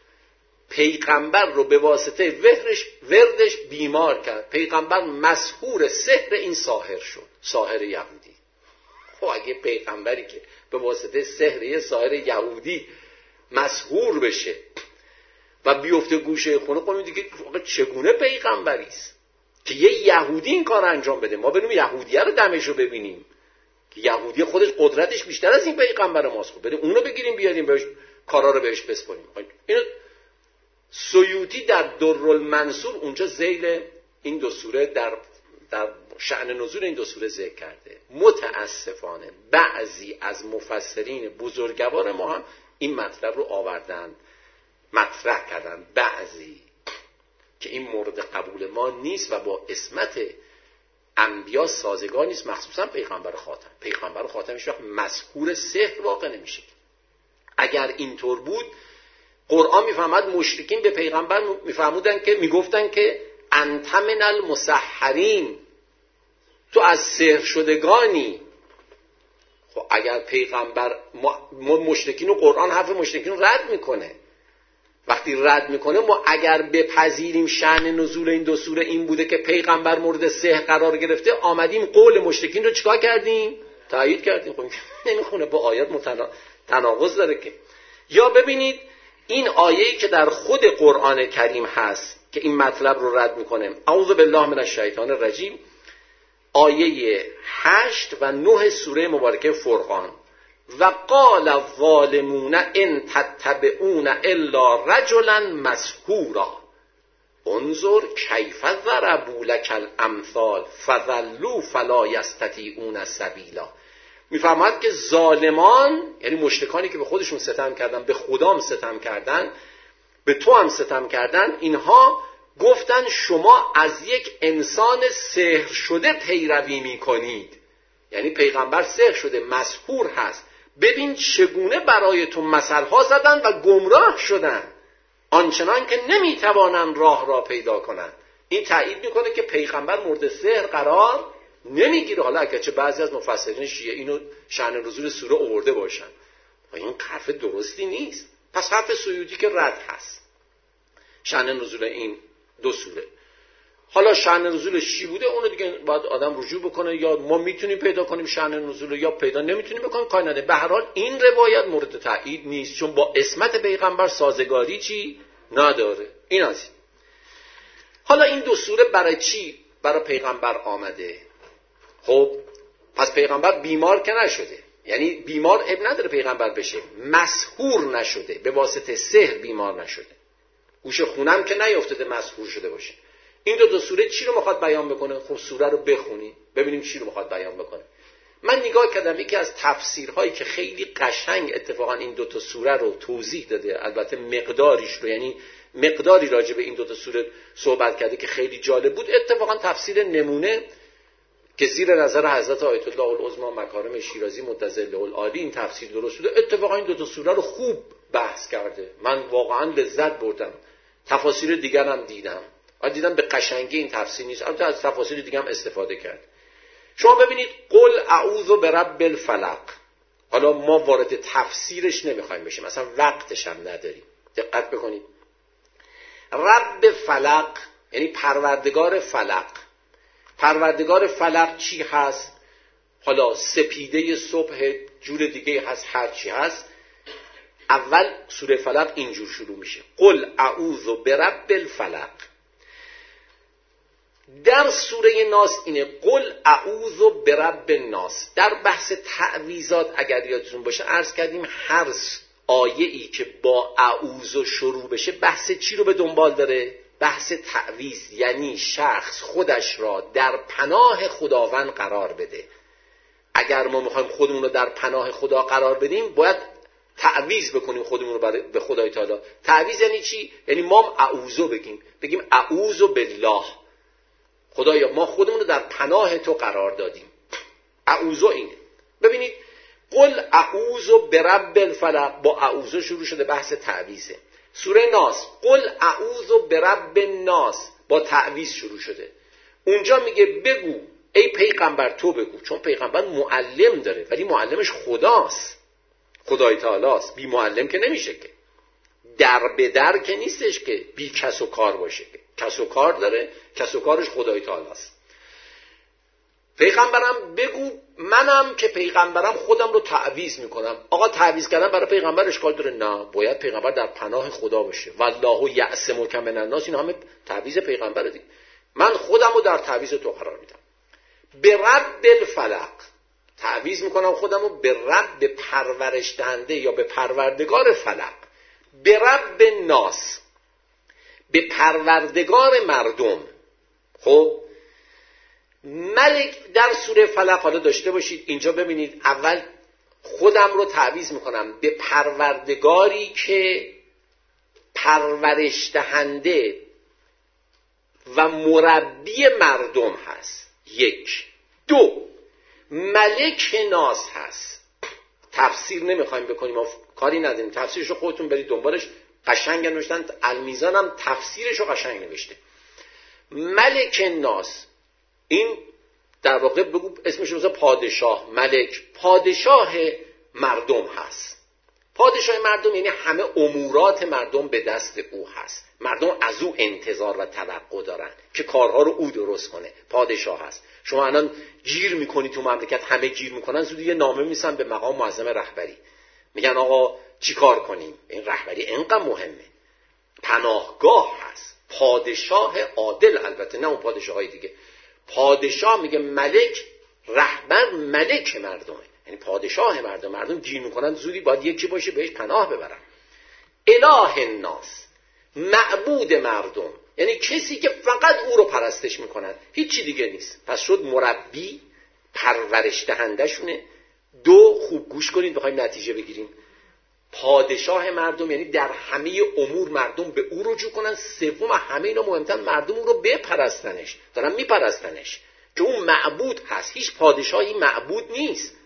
Speaker 1: پیغمبر رو به واسطه وردش بیمار کرد، پیغمبر مسحور سحر این ساحر شد، ساحر یهودی. خب اگه پیغمبری که به واسطه سحر یه ساحر یهودی مسحور بشه و بیفته گوشه خونه، خب دیگه چگونه پیغمبری است که یه یهودی این کار انجام بده؟ ما بریم یهودیه رو دمش رو ببینیم که یهودی خودش قدرتش بیشتر از این پیغمبر ماست، خب بریم اونو بگیریم بیاریم بهش کارا رو بهش بسپاریم. اینو سیوطی در درالمنصور اونجا ذیل این 2 سوره در شأن نزول این 2 سوره ذکر کرده. متاسفانه بعضی از مفسرین بزرگوار ما هم این مطلب رو آوردن مطرح کردن، بعضی که این مورد قبول ما نیست و با عصمت انبیا سازگار نیست، مخصوصا پیغمبر خاتم. پیغمبر خاتمش وقت مسحور سحر واقع نمیشه. اگر اینطور بود قرآن میفهمد مشرکین به پیغمبر میفهمودن که میگفتن که انت من المسحرین، تو از سحر شدگانی. خب اگر پیغمبر ما مشرکین و قرآن حرف مشرکین رو رد میکنه، وقتی رد میکنه ما اگر بپذیریم شأن نزول این 2 سوره این بوده که پیغمبر مورد سحر قرار گرفته، آمدیم قول مشرکین رو چیکار کردیم؟ تایید کردیم. خب نمیخونه، با آیات تناقض داره که. یا ببینید این آیه‌ای که در خود قرآن کریم هست که این مطلب رو رد میکنه، اعوذ بالله من الشیطان الرجیم، آیه 8 و 9 سوره مبارکه فرقان: و قال الظالمون ان تتبعون الا رجلا مسحورا انظر کیف ضربوا لك الامثال فضلوا فلا یستطیعون سبیلا. میفهمد که ظالمان، یعنی مشرکانی که به خودشون ستم کردن، به خدام ستم کردن، به تو هم ستم کردن، اینها گفتن شما از یک انسان سحر شده پیروی میکنید، یعنی پیغمبر سحر شده مسحور هست، ببین چگونه برای تو مثلها زدن و گمراه شدن آنچنان که نمیتوانن راه را پیدا کنن. این تایید میکنه که پیغمبر مورد سحر قرار نمیگیره. حالا اگرچه بعضی از مفسرین شیعه اینو شأن نزول سوره آورده باشن، این حرف درستی نیست. پس حرف سیوطی که رد هست شأن نزول این 2 سوره. حالا شأن نزولش چی بوده اونو دیگه باید آدم رجوع بکنه، یا ما میتونیم پیدا کنیم شأن نزول یا پیدا نمیتونیم بکنیم، کاری نداره. به هر حال این روایت مورد تایید نیست، چون با عصمت پیغمبر سازگاری چی نداره. این از این. حالا این دو سوره برای چی برای پیغمبر آمده؟ خب پس پیغمبر بیمار که نشده، یعنی بیمار اب نداره پیغمبر بشه، مسحور نشده، به واسطه سحر بیمار نشده، گوش خونم که نیافتاده مسحور شده باشه. این دو سوره چی رو میخواد بیان بکنه؟ خب سوره رو بخونیم ببینیم چی رو میخواد بیان بکنه. من نگاه کردم یکی از تفسیرهایی که خیلی قشنگ اتفاقا این دو تا سوره رو توضیح داده، البته مقداریش رو، یعنی مقداری راجع به این دو تا سوره صحبت کرده که خیلی جالب بود، اتفاقا تفسیر نمونه که زیر نظر حضرت آیت الله العظما مکارم شیرازی متظله العالی این تفسیر درست بوده. اتفاقا این دو تا سوره رو خوب بحث کرده، من واقعا لذت بردم. تفاسیر دیگر هم دیدم، به قشنگی این تفسیر نیست، البته از تفاسیر دیگه هم استفاده کرد. شما ببینید قل اعوذ برب الفلق، حالا ما وارد تفسیرش نمیخوایم بشیم، مثلا وقتش هم نداریم. دقت بکنید، رب فلق یعنی پروردگار فلق. پروردگار فلق چی هست؟ حالا سپیده صبح، جور دیگه هست، هر چی هست. اول سوره فلق اینجور شروع میشه، قل اعوذ برب الفلق. در سوره ناس اینه قل اعوذ برب الناس. در بحث تعویذات اگر یادتون باشه عرض کردیم هر آیه ای که با اعوذ شروع بشه بحث چی رو به دنبال داره؟ بحث تعویذ، یعنی شخص خودش را در پناه خداوند قرار بده. اگر ما میخوایم خودمون رو در پناه خدا قرار بدیم باید تعویذ بکنیم خودمون رو به خدای تعالی. تعویذ یعنی چی؟ یعنی ما اعوذ بگیم اعوذ بالله، خدایا ما خودمون رو در پناه تو قرار دادیم. اعوذ اینه. ببینید قل اعوذ برب الفلق، با اعوذ شروع شده، بحث تعویذه. سوره ناس قل اعوذ برب الناس، با تعویذ شروع شده. اونجا میگه بگو ای پیغمبر تو بگو، چون پیغمبر معلم داره ولی معلمش خداست، خدای تعالی است. بی معلم که نمیشه، که در به در که نیستش که بی کس و کار باشه، کس و کار داره، کس و کارش خدای تعالی است. پیغمبرم بگو منم که پیغمبرم خودم رو تعویذ میکنم. آقا تعویذ کردن برای پیغمبر اشکال داره؟ نه، باید پیغمبر در پناه خدا باشه. والله یعصمک من الناس، این همه تعویذ پیغمبره دیگه. من خودم رو در تعویذ تو قرار میدم. به رب الفلق تعویذ میکنم خودم رو به رب پرورش دهنده یا به پروردگار فلق. به رب الناس، به پروردگار مردم. خب ملک در سوره فلق حالا داشته باشید اینجا ببینید، اول خودم رو تعویذ میکنم به پروردگاری که پرورش دهنده و مربی مردم هست. یک. دو، ملک ناس هست. تفسیر نمیخوایم بکنیم، کاری نداریم، تفسیرش رو خودتون برید دنبالش، قشنگ نوشتن. المیزان هم تفسیرش رو قشنگ نوشته. ملک ناس این در واقع بگو اسمش رو پادشاه. ملک پادشاه مردم هست. پادشاه مردم یعنی همه امورات مردم به دست او هست، مردم از او انتظار و توقع دارن که کارها رو او درست کنه. پادشاه هست. شما الان گیر میکنی تو مملکت، همه گیر میکنن، زود یه نامه میسن به مقام معظم رهبری، میگن آقا چی کار کنیم؟ این رهبری اینقدر مهمه. پناهگاه هست، پادشاه عادل، البته نه اون پادشاهای دیگه. پادشاه میگه ملک، رهبر ملک مردمه، یعنی پادشاه مردم. مردم گیر میکنن، زودی باید یکی باشه بهش پناه ببرن. اله الناس، معبود مردم، یعنی کسی که فقط او رو پرستش میکنن، هیچی دیگه نیست. پس شد مربی، پرورش دهنده شونه. دو، خوب گوش کنید بخوایم نتیجه بگیریم، پادشاه مردم یعنی در همه امور مردم به او رجوع کنن. سوم، همه اینا مهمتر، مردم او رو بپرستنش، دارن میپرستنش که اون معبود هست. هیچ پادشاهی معبود نیست،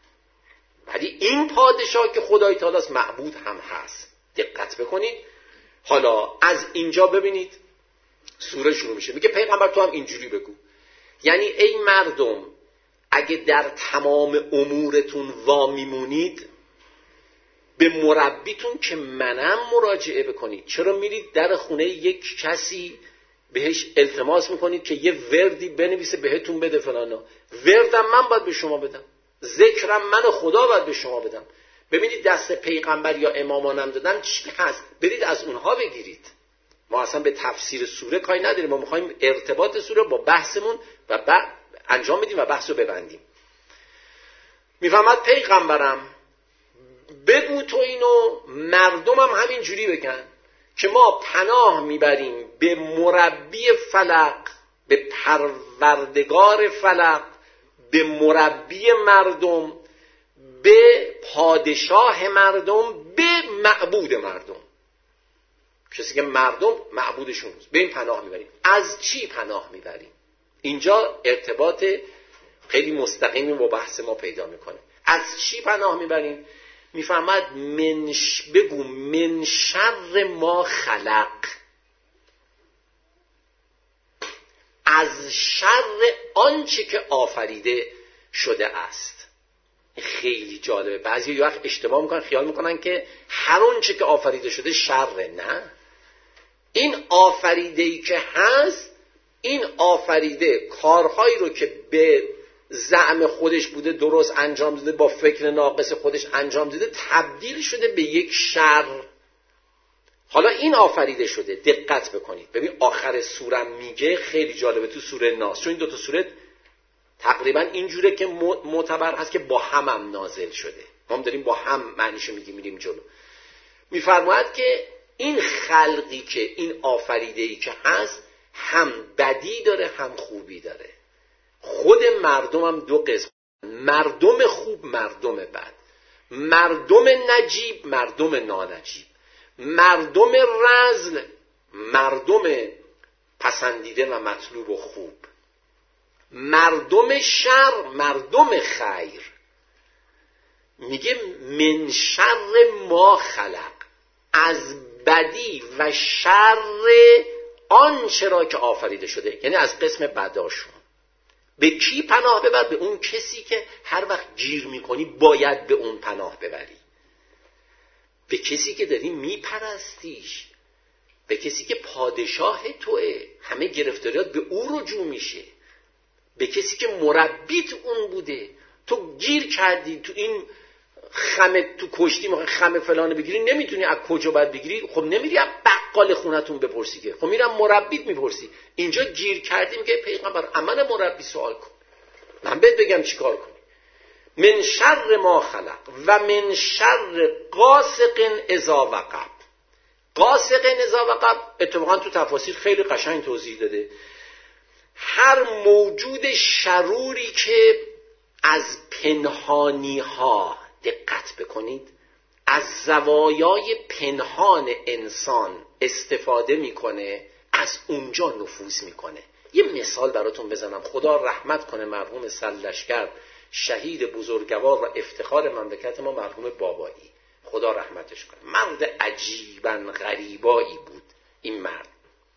Speaker 1: ولی این پادشاه که خدای تعالی است معبود هم هست. دقت بکنید. حالا از اینجا ببینید سوره شروع میشه، میگه پیغمبر تو هم اینجوری بگو، یعنی ای مردم اگه در تمام امورتون وا میمونید به مربیتون که منم مراجعه بکنید. چرا میرید در خونه یک کسی بهش التماس میکنید که یه وردی بنویسه بهتون بده فلانا؟ وردم من باید به شما بدم، ذکرم من خدا باید به شما بدم. ببینید دست پیغمبر یا امامانم دادن چی هست، برید از اونها بگیرید. ما اصلا به تفسیر سوره کاری نداریم، ما میخوایم ارتباط سوره با بحثمون و انجام بدیم و بحث رو ببندیم. میفهمد پیغمبرم بگو تو اینو، مردمم همین جوری بگن که ما پناه میبریم به مربی فلق، به پروردگار فلق، به مربی مردم، به پادشاه مردم، به معبود مردم، کسی که مردم معبودشون است. به این پناه میبریم. از چی پناه میبریم؟ اینجا ارتباط خیلی مستقیمی با بحث ما پیدا میکنه. از چی پناه میبریم؟ میفهمد بگو من شر ما خلق، از شر آنچه که آفریده شده است. خیلی جالبه. بعضی یه وقت اشتباه میکنن، خیال میکنن که هر آنچه که آفریده شده شره. نه، این آفریده‌ای که هست، این آفریده کارهایی رو که به زعم خودش بوده درست انجام داده، با فکر ناقص خودش انجام داده، تبدیل شده به یک شر. حالا این آفریده شده. دقت بکنید، ببین آخر سوره میگه، خیلی جالبه، تو سوره ناس، چون این دو تا سوره تقریبا اینجوره که معتبر هست که با هم نازل شده، ما هم داریم با هم معنیشو میریم جلو. میفرماید که این خلقی که، این آفریده‌ای که هست، هم بدی داره هم خوبی داره. خود مردم هم دو قسم، مردم خوب، مردم بد، مردم نجیب، مردم نانجیب، مردم رذل، مردم پسندیده و مطلوب و خوب، مردم شر، مردم خیر. میگه من شر ما خلق، از بدی و شر آنچه را که آفریده شده، یعنی از قسم بداشون. به کی پناه ببر؟ به اون کسی که هر وقت گیر میکنی باید به اون پناه ببری، به کسی که داری میپرستیش، به کسی که پادشاه توئه، همه گرفتاریات به او رجوع میشه، به کسی که مربیت اون بوده. تو گیر کردی تو این خمه، تو کشتی میخوای خمه فلانه بگیری، نمیتونی، از کجا باید بگیری؟ خب نمیری از بقال خونتون بپرسی که، خب میرم مربیت میپرسی. اینجا گیر کردیم که پیغمبر امن مربی سوال کن، من بهت بگم چیکار کنی. من شر ما خلق و من شر غاسق اذا وقب. غاسق اذا وقب اتفاقا تو تفاسیر خیلی قشنگ توضیح داده. هر موجود شروری که از پنهانی ها، دقت بکنید، از زوایای پنهان انسان استفاده میکنه، از اونجا نفوذ میکنه. یه مثال براتون بزنم. خدا رحمت کنه مرحوم سرلشکر، شهید بزرگوار و افتخار مملکت ما، مرحوم بابایی، خدا رحمتش کنه. مرد عجیبا غریبایی بود این مرد.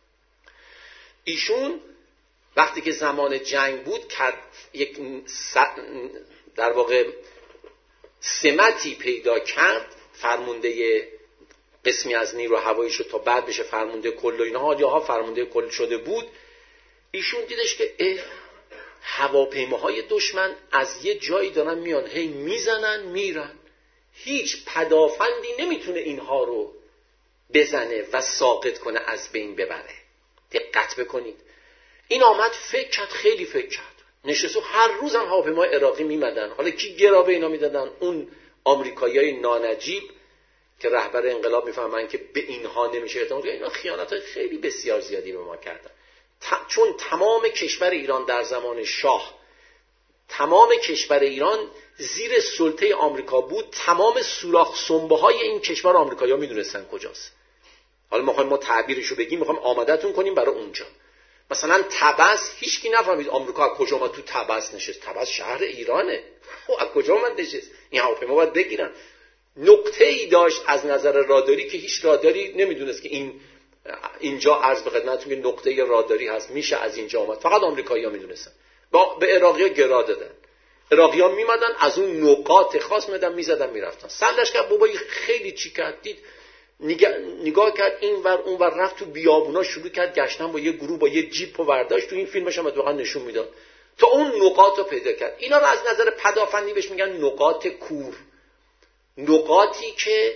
Speaker 1: ایشون وقتی که زمان جنگ بود، یک در واقع سمتی پیدا کرد، فرمانده قسمی از نیرو هواییشو تا بعد بشه فرمانده کل و اینها، یا فرمانده کل شده بود. ایشون دیدش که هواپیماهای دشمن از یه جایی دارن میان، هی میزنن میرن، هیچ پدافندی نمیتونه اینها رو بزنه و ساقط کنه، از بین ببره. دقت بکنید. این آمد فکر کرد، خیلی فکر کرد، نشستو. هر روز هم هواپیمای عراقی میمدن. حالا کی گرابه اینا میدادن؟ اون آمریکاییای نانجیب که رهبر انقلاب میفهمن که به اینها نمیشه اعتماد کرد. اینا خیانت‌های خیلی بسیار زیادی به ما کردن. چون تمام کشور ایران در زمان شاه، تمام کشور ایران زیر سلطه آمریکا بود. تمام سوراخ سنبه‌های این کشور آمریکایی‌ها میدونستن کجاست. حالا ما تعبیرشو بگیم، میخوام آماده‌تون کنیم برای اونجا. مثلا طبس، هیچکی نفهمید آمریکا از کجا اومد تو طبس نشست. طبس شهر ایرانه، از کجا اومد نشست؟ این هواپیما باید بگیرن. نقطه‌ای داشت از نظر راداری که هیچ راداری نمیدونست که اینجا عرض به خدمتتون که نقطه راداری هست، میشه از اینجا اومد. فقط آمریکایی‌ها میدونستن. به عراقی‌ها گرا دادن. عراقی‌ها میمدن از اون نقاط خاص میزدن میرفتن. سرلشکر بابایی خیلی چی کرد، دید نگاه کرد این ور اون ور، رفت تو بیابونا شروع کرد گشتن با یه گروه، با یه جیپ و برداشت. تو این فیلمش هم اتفاقا نشون میداد تا اون نقاط رو پیدا کرد. اینا رو از نظر پدافندی بهش میگن نقاط کور، نقاطی که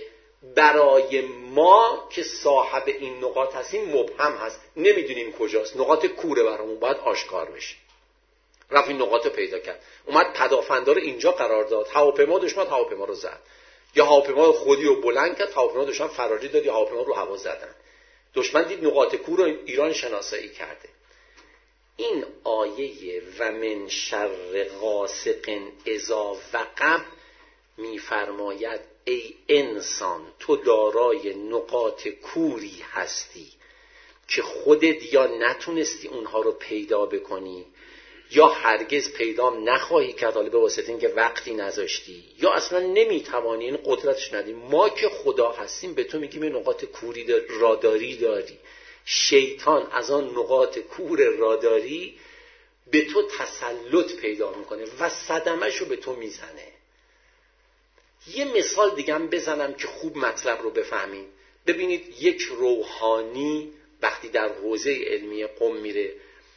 Speaker 1: برای ما که صاحب این نقاط هستیم مبهم هست، نمیدونیم کجاست. نقاط کوره برامون باید آشکار بشه. رفت این نقاط رو پیدا کرد، اومد پدافندا رو اینجا قرار داد. هواپیما دشمن هواپیما رو زد، یا هواپیما خودی رو بلند کرد، هواپیما دشمن فراری داد، یا هواپیما رو هوا زدن. دشمن دید نقاط کور رو ایران شناسایی کرده. این آیه و من شر غاسق اذا وقب میفرماید ای انسان تو دارای نقاط کوری هستی که خودت یا نتونستی اونها رو پیدا بکنی یا هرگز پیدا نخواهی کرد، حالا به واسطه اینکه وقتی نذاشتی یا اصلا نمیتوانی، این قدرتش ندی. ما که خدا هستیم به تو میگیم این نقاط کوری راداری داری. شیطان از آن نقاط کور راداری به تو تسلط پیدا میکنه و صدمش رو به تو میزنه. یه مثال دیگه هم بزنم که خوب مطلب رو بفهمیم. ببینید یک روحانی وقتی در حوزه علمی قم میره،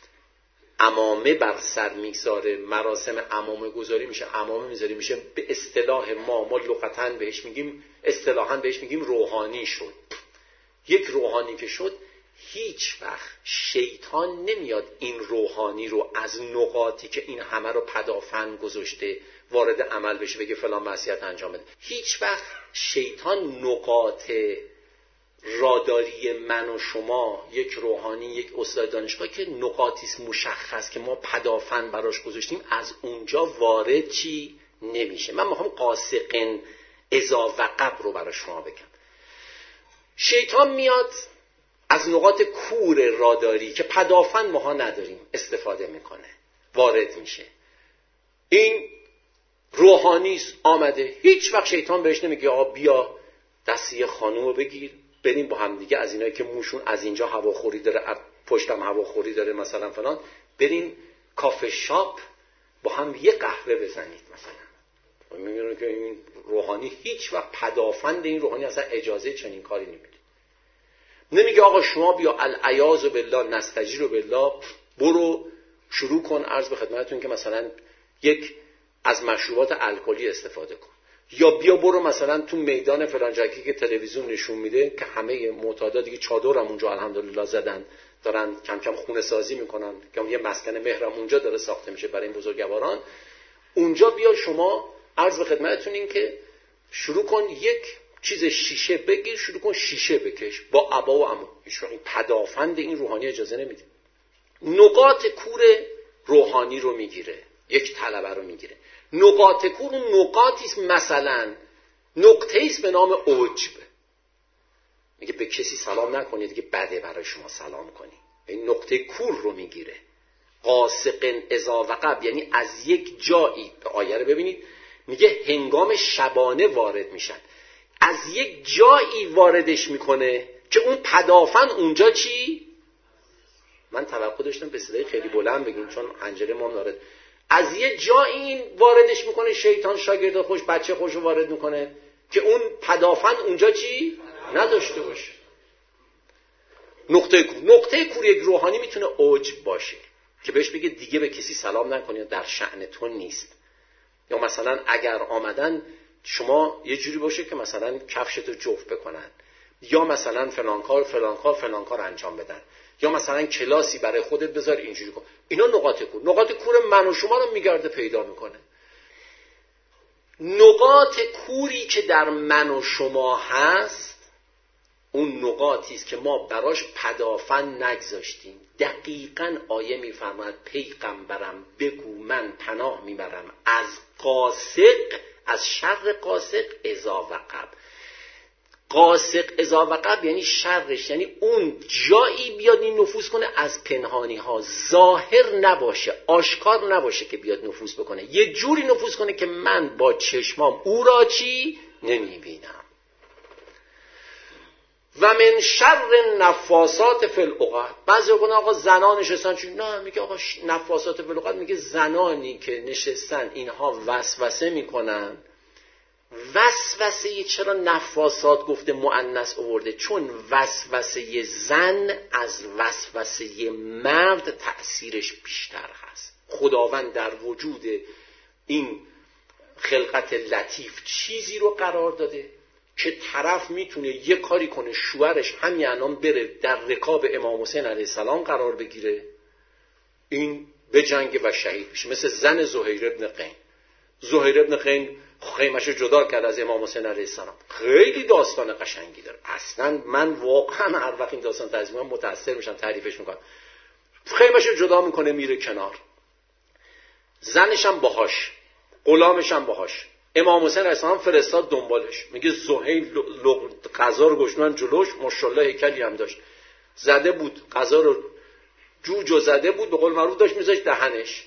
Speaker 1: عمامه بر سر میگذاره، مراسم عمامه گذاری میشه، عمامه میذاری میشه، به اصطلاح ما لغتاً بهش میگیم، اصطلاحاً بهش میگیم روحانی شد. یک روحانی که شد، هیچ وقت شیطان نمیاد این روحانی رو از نقاطی که این همه رو پدافند گذاشته وارد عمل بشه بگه فلان معصیت انجام بده. هیچ وقت شیطان نقاط راداری من و شما، یک روحانی، یک استاد دانشگاه که نقاطیست مشخص که ما پدافند براش گذاشتیم، از اونجا وارد چی نمیشه. من میخوام قاسقن اذا وقب رو برای شما بگم. شیطان میاد از نقاط کور راداری که پدافند ماها نداریم استفاده میکنه، وارد میشه. این روحانیست آمده، هیچ وقت شیطان بهش نمیگه آقا بیا دستی خانومو بگیر بریم با هم دیگه از اینایی که موشون از اینجا هواخوری داره، پشتم هواخوری داره مثلا فلان، بریم کافه شاپ با هم یه قهوه بزنید مثلا. میگن که این روحانی هیچ وقت پدافند این روحانی اصلا اجازه چنین کاری نمیده. نمیگه آقا شما بیا العیاذ بالله نستجیر بالله برو شروع کن عرض به خدمتتون که مثلا یک از مشروبات الکلی استفاده کن، یا بیا برو مثلا تو میدان فلانجاکی که تلویزیون نشون میده که همه معتادا دیگه چادر هم اونجا الحمدلله زدن، دارن کم کم خونه سازی میکنن که یه مسکن مهرم اونجا داره ساخته میشه برای این بزرگواران. اونجا بیا شما عرض به خدمتتون این که شروع کن یک چیز شیشه بگیر، شروع کن شیشه بکش با ابا و عمو. این پدافند این روحانی اجازه نمیده. نقاط کور روحانی رو میگیره، یک طلبه رو میگیره. نقاط کور نقاطی است، مثلا نقطه است به نام عجب. میگه به کسی سلام نکنید که بده برای شما سلام کنی. این نقطه کور رو میگیره. قاسق اذا وقب یعنی از یک جایی، آیه رو ببینید میگه هنگام شبانه وارد میشن، از یک جایی واردش میکنه که اون پدافن اونجا چی؟ من توقع داشتم به صدای خیلی بلند بگیم چون حنجره ما داره. از یه جایی این واردش میکنه، شیطان شاگرد خوش بچه خوش رو وارد میکنه که اون پدافن اونجا چی؟ نداشته باشه. نقطه کور یک روحانی میتونه عجب باشه که بهش بگه دیگه به کسی سلام نکنی، در شأن تو نیست. یا مثلا اگر آمدن شما یه جوری باشه که مثلا کفشتو جفت بکنن، یا مثلا فلان کار انجام بدن، یا مثلا کلاسی برای خودت بذار اینجوری کن. اینا نقاط کور من و شما رو میگرده پیدا میکنه. نقاط کوری که در من و شما هست اون نقاطی است که ما براش پدافند نگذاشتیم. دقیقاً آیه میفرماید پیغمبرم بگو من پناه میبرم از قاسق، از شر قاسق اذا وقب. قاسق اذا وقب یعنی شرش، یعنی اون جایی بیاد این نفوذ کنه از پنهانی ها، ظاهر نباشه، آشکار نباشه که بیاد نفوذ بکنه، یه جوری نفوذ کنه که من با چشمام او را چی نمیبینم. و من شر نفاسات فی العقد. بعضی وقتا آقا زنان نشستن چون نه، میگه آقا نفاسات فی العقد میگه زنانی که نشستن اینها وسوسه میکنن. وسوسه چرا نفاسات گفته مؤنث آورده؟ چون وسوسه زن از وسوسه مرد تأثیرش بیشتر هست. خداوند در وجود این خلقت لطیف چیزی رو قرار داده که طرف میتونه یه کاری کنه شوهرش همین الان بره در رکاب امام حسین علیه السلام قرار بگیره، این به جنگ و شهید بشه. مثل زن زهیر ابن قین. زهیر ابن قین خیمه‌شو جدا کرد از امام حسین علیه السلام. خیلی داستان قشنگی داره. اصلا من واقعا هر وقت این داستان تعریف می‌کنم متأثر میشم، تعریفش میکنم. خیمه‌شو جدا میکنه میره کنار، زنش هم باهاش، غلامش هم باهاش. امام حسین علیه السلام فرستاد دنبالش، میگه زهیر غذا رو گشنن جلوش، ماشاءالله هیکلی هم داشت، زده بود غذا رو جوجو زده بود، به قول معروف داشت میذاشت دهنش.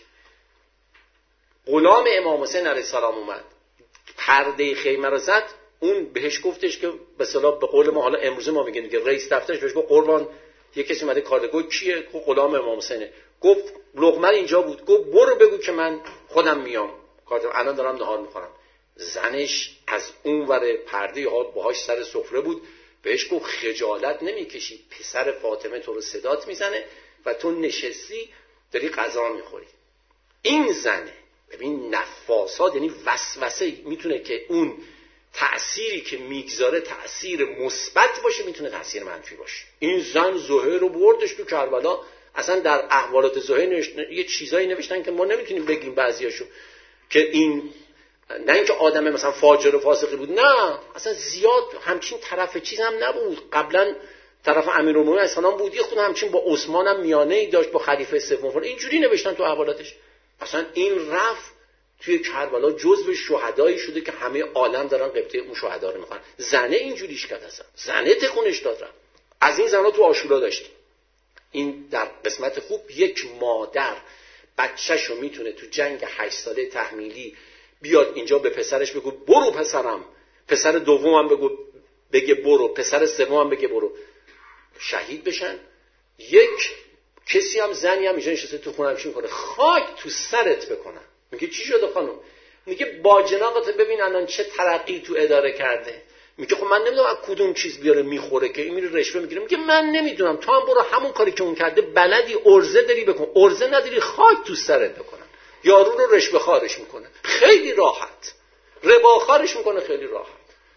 Speaker 1: غلام امام حسین علیه السلام اومد پرده خیمه رو زد، اون بهش گفتش که به اصطلاح به قول ما حالا امروز ما میگیم دیگه رئیس دفترش بهش گفت قربان یه کسی اومده کارگاه، کیه؟ گفت غلام امام حسینه. گفت لقمه اینجا بود. گفت برو بگو که من خودم میام، الان دارم نهار میخورم. زنش از اون ور پرده ها باهاش سر سفره بود، بهش گفت خجالت نمیکشی؟ پسر فاطمه تو رو صدات میزنه و تو نشستی داری غذا میخوری. این زنه. ببین نفاسات یعنی وسوسه میتونه که اون تأثیری که میگذاره تأثیر مثبت باشه، میتونه تأثیر منفی باشه. این زن زهیر رو بردش تو کربلا. اصلا در احوالات زهیر یه چیزایی نوشتن که ما نمیتونیم بگیم بعضیاشو، که این نه اینکه آدم مثلا فاجر و فاسقی بود، نه اصلا زیاد همچین طرف چیز هم نبود. قبلا طرف امیرالمومنین علیه السلام بود، یه خود همچین با عثمان هم میانه‌ای داشت، با خلیفه سوم، اینجوری نوشتن تو احوالاتش. اصلا این رفت توی کربلا جزو شهدایی شده که همه عالم دارن قبطه اون شهدا رو میخوان. زنه اینجوریش کرد، اصلا زنه تکونش داد. رفت از این زنا تو عاشورا داشتیم. این در قسمت خوب یک مادر بچه‌شو میتونه تو جنگ 8 ساله تحمیلی بیاد اینجا به پسرش بگو برو پسرم، پسر دومم بگه برو، پسر سومم بگه برو، شهید بشن. یک کسی هم زنی هم اینجا نشسته تو خونه‌ش میکنه خاک تو سرت بکنن. میگه چی شده خانم؟ میگه باجناقت ببین الان چه ترقی تو اداره کرده. میگه خب من نمیدونم کدوم چیز بیاره میخوره که این میره رشوه میگیره. میگه من نمیدونم، تو هم برو همون کاری که اون کرده بلدی، ارزه داری بکن، ارزه نداری خاک تو سرت بکنن. یارو رو رشوه خارش میکنه خیلی راحت، ربا خارش میکنه خیلی راحت.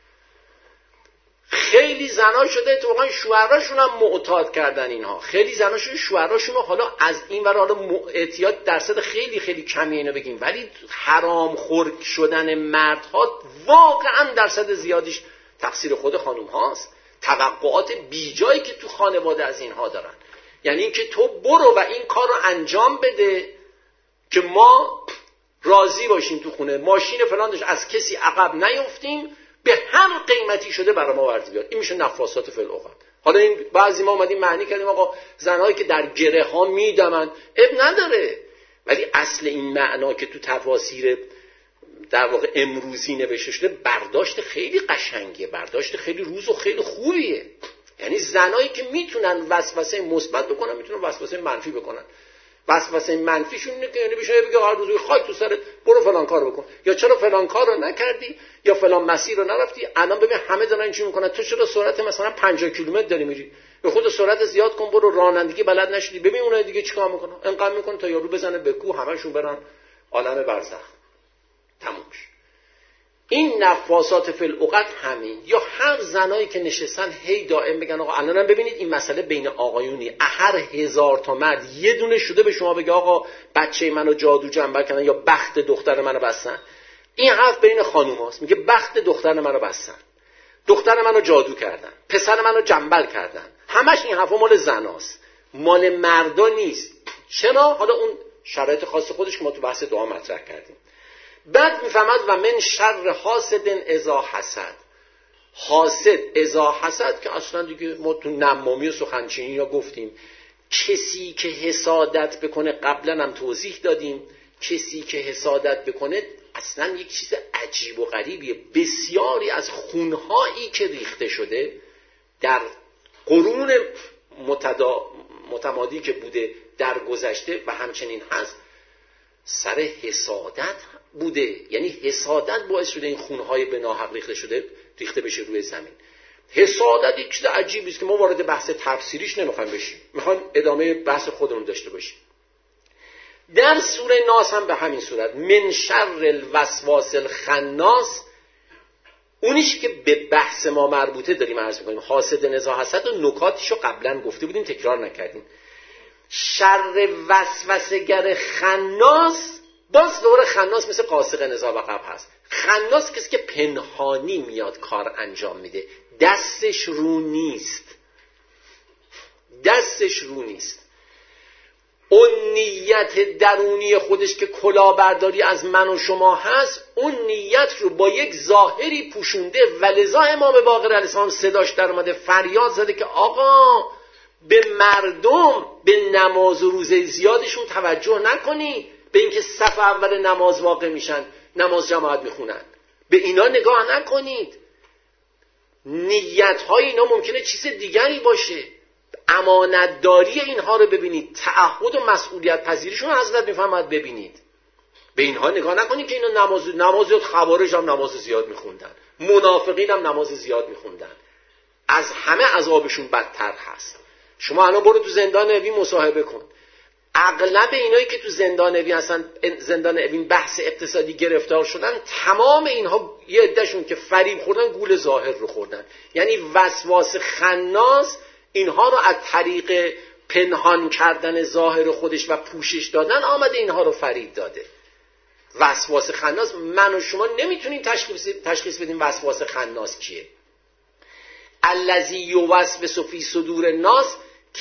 Speaker 1: خیلی زنا شده اتفاقا شوهراشون هم معتاد کردن اینها. خیلی زنا شده شوهراشون حالا از این ور حالا اعتیاد درصد خیلی خیلی کمی اینو بگیم، ولی حرام خور شدن مردها واقعا درصد زیادیش تقصیر خود خانوم هاست. توقعات بیجایی که تو خانواده از اینها دارن، یعنی اینکه تو برو و این کار رو انجام بده که ما راضی باشیم تو خونه، ماشین فلان داشت از کسی عقب نیفتیم، به هر قیمتی شده برای ما ورزی بیاد. این میشه نفاسات فی العقد. حالا این بعضی ما اومدیم معنی کردیم آقا زنایی که در گره ها میدمن اب نداره، ولی اصل این معنا که تو تفاسیر در واقع امروزی نوشته شده برداشت خیلی قشنگیه، برداشت خیلی روز و خیلی خوبیه. یعنی زنایی که میتونن وسوسه مثبت بکنن، میتونن وسوسه منفی بکنن. وسوسه منفیشون اینه که یعنی بشه بگه هر روز خاک تو سرت برو فلان کارو بکن، یا چرا فلان کارو نکردی، یا فلان مسیر رو نرفتی. الان ببین همه دارن اینجوری میکنن، تو چرا سرعت مثلا 50 کیلومتر داری میری، به خود سرعت زیاد کن، برو رانندگی بلد نشدی. ببین اونای دیگه چیکار میکنن، انقدر میکنن تا یارو بزنه به کو، همشون برن عالم برزخ، تموم شد. این نفاسات فی العقد همین. یا هر زنایی که نشستن هی دائم بگن آقا الانم ببینید این مسئله بین آقایونی، هر 1000 تا مرد یه دونه شده به شما بگه آقا بچه منو جادو جنبل کردن یا بخت دختر منو بستن. این حرف بین خانوماست، میگه بخت دختر منو بستن، دختر منو جادو کردن، پسر منو جنبل کردن. همش این حرفا مال زناست، مال مردا نیست. چرا؟ حالا اون شرایط خاص خودش که ما تو بحث دعا مطرح کردیم. بعد میفهمد و من شر حاسد اذا حسد. حاسد اذا حسد که اصلا دیگه ما تو نمامی و سخنچینی یا گفتیم کسی که حسادت بکنه، قبلا هم توضیح دادیم کسی که حسادت بکنه اصلا یک چیز عجیب و غریبیه. بسیاری از خونهایی که ریخته شده در قرون متمادی که بوده در گذشته و همچنین هست سر حسادت بوده. یعنی حسادت باعث شده این خونهای به ناحق ریخته بشه روی زمین. حسادت یک چیز عجیبی است که ما وارد بحث تفسیریش نمیخوایم بشیم، میخوایم ادامه بحث خودمون داشته باشیم. در سوره ناس هم به همین صورت من شر الوسواس الخناس، اونیش که به بحث ما مربوطه داریم عرض می‌کنیم. حاسد نزاع حسد و نکاتشو قبلا گفته بودیم، تکرار نکردیم. شر وسوسه‌گر خناس، باز دوره خناس مثل قاسق نزاع و قبح هست. خناس کسی که پنهانی میاد کار انجام میده، دستش رو نیست. اون نیت درونی خودش که کلاهبرداری از من و شما هست، اون نیت رو با یک ظاهری پوشونده و لذا امام باقر علیه السلام صداش در اومده، فریاد زده که آقا به مردم به نماز و روزه زیادشون توجه نکنی، به اینکه صف اول نماز واقع میشن، نماز جماعت میخونن، به اینا نگاه نکنید. نیت‌های اینا ممکنه چیز دیگری باشه. امانتداری اینها رو ببینید، تعهد و مسئولیت پذیریشون رو حضرت میفرماید ببینید. به اینها نگاه نکنید که اینا نماز خوارج هم نماز زیاد میخوندن، منافقین هم نماز زیاد میخوندن، از همه عذابشون بدتر هست. شما الان برو تو زندان اوین مصاحبه کن، اغلب اینایی که تو زندان اوین هستن، زندان اوین بحث اقتصادی گرفتار شدن، تمام اینها یه عدهشون که فریب خوردن گول ظاهر رو خوردن. یعنی وسواس خناس اینها رو از طریق پنهان کردن ظاهر خودش و پوشش دادن آمده اینها رو فریب داده. وسواس خناس من و شما نمیتونیم تشخیص بدیم وسواس خناس کیه. الذی یوسوس فی صدور الناس،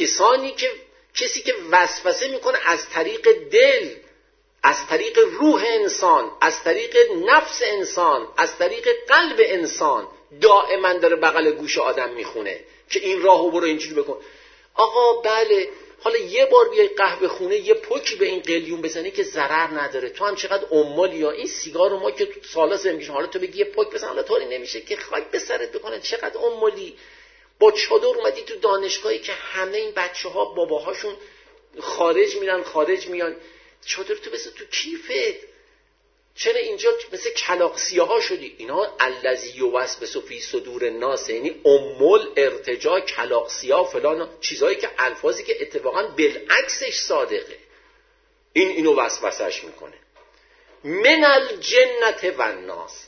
Speaker 1: کسی که وسوسه میکنه از طریق دل، از طریق روح انسان، از طریق نفس انسان، از طریق قلب انسان، دائما داره بغل گوش آدم میخونه که این راهو برو اینجوری بکن. آقا بله، حالا یه بار بیای قهوه خونه یه پوکی به این قلیون بزنی که ضرر نداره، تو هم چقدر امالی، یا این سیگار رو ما که تو سالا زندگیشون، حالا تو بگی یه پوک بزن، حالا طوری نمیشه که خاک به سرت بکنه، چقدر امالی. با چادر اومدی تو دانشگاهی که همه این بچه‌ها باباهاشون خارج میرن خارج میان، چادر تو بذار تو کیفت، چرا اینجا مثل کلاغ سیاها شدی؟ اینا الذی یوسوس فی صدور الناس، یعنی امول ارتجاع، کلاغ سیاه فلان، چیزایی که الفاظی که اتفاقا بالعکسش صادقه. اینو وسوسش میکنه. من الجنة و الناس،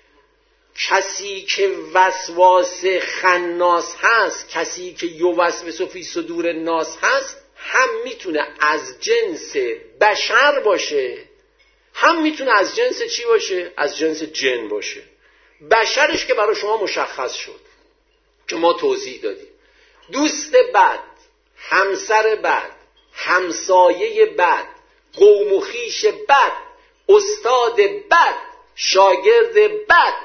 Speaker 1: کسی که وسواس خناس هست، کسی که یوسوس فی صدور الناس هست، هم میتونه از جنس بشر باشه، هم میتونه از جنس چی باشه؟ از جنس جن باشه. بشرش که برای شما مشخص شد که ما توضیح دادیم، دوست بد، همسر بد، همسایه بد، قوم و خویش بد، استاد بد، شاگرد بد،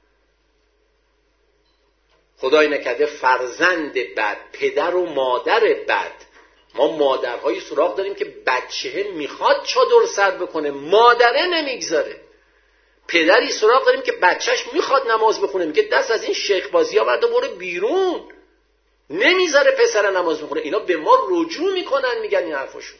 Speaker 1: خدای نکرده فرزند بد، پدر و مادر بد. ما مادرهای سراغ داریم که بچه میخواد چادر سر بکنه، مادره نمیگذاره. پدری سراغ داریم که بچهش میخواد نماز بخونه، میگه دست از این شیخ بازی ها برده برو بیرون، نمیذاره پسر نماز بخونه. اینا به ما رجوع میکنن، میگن این حرفاشون.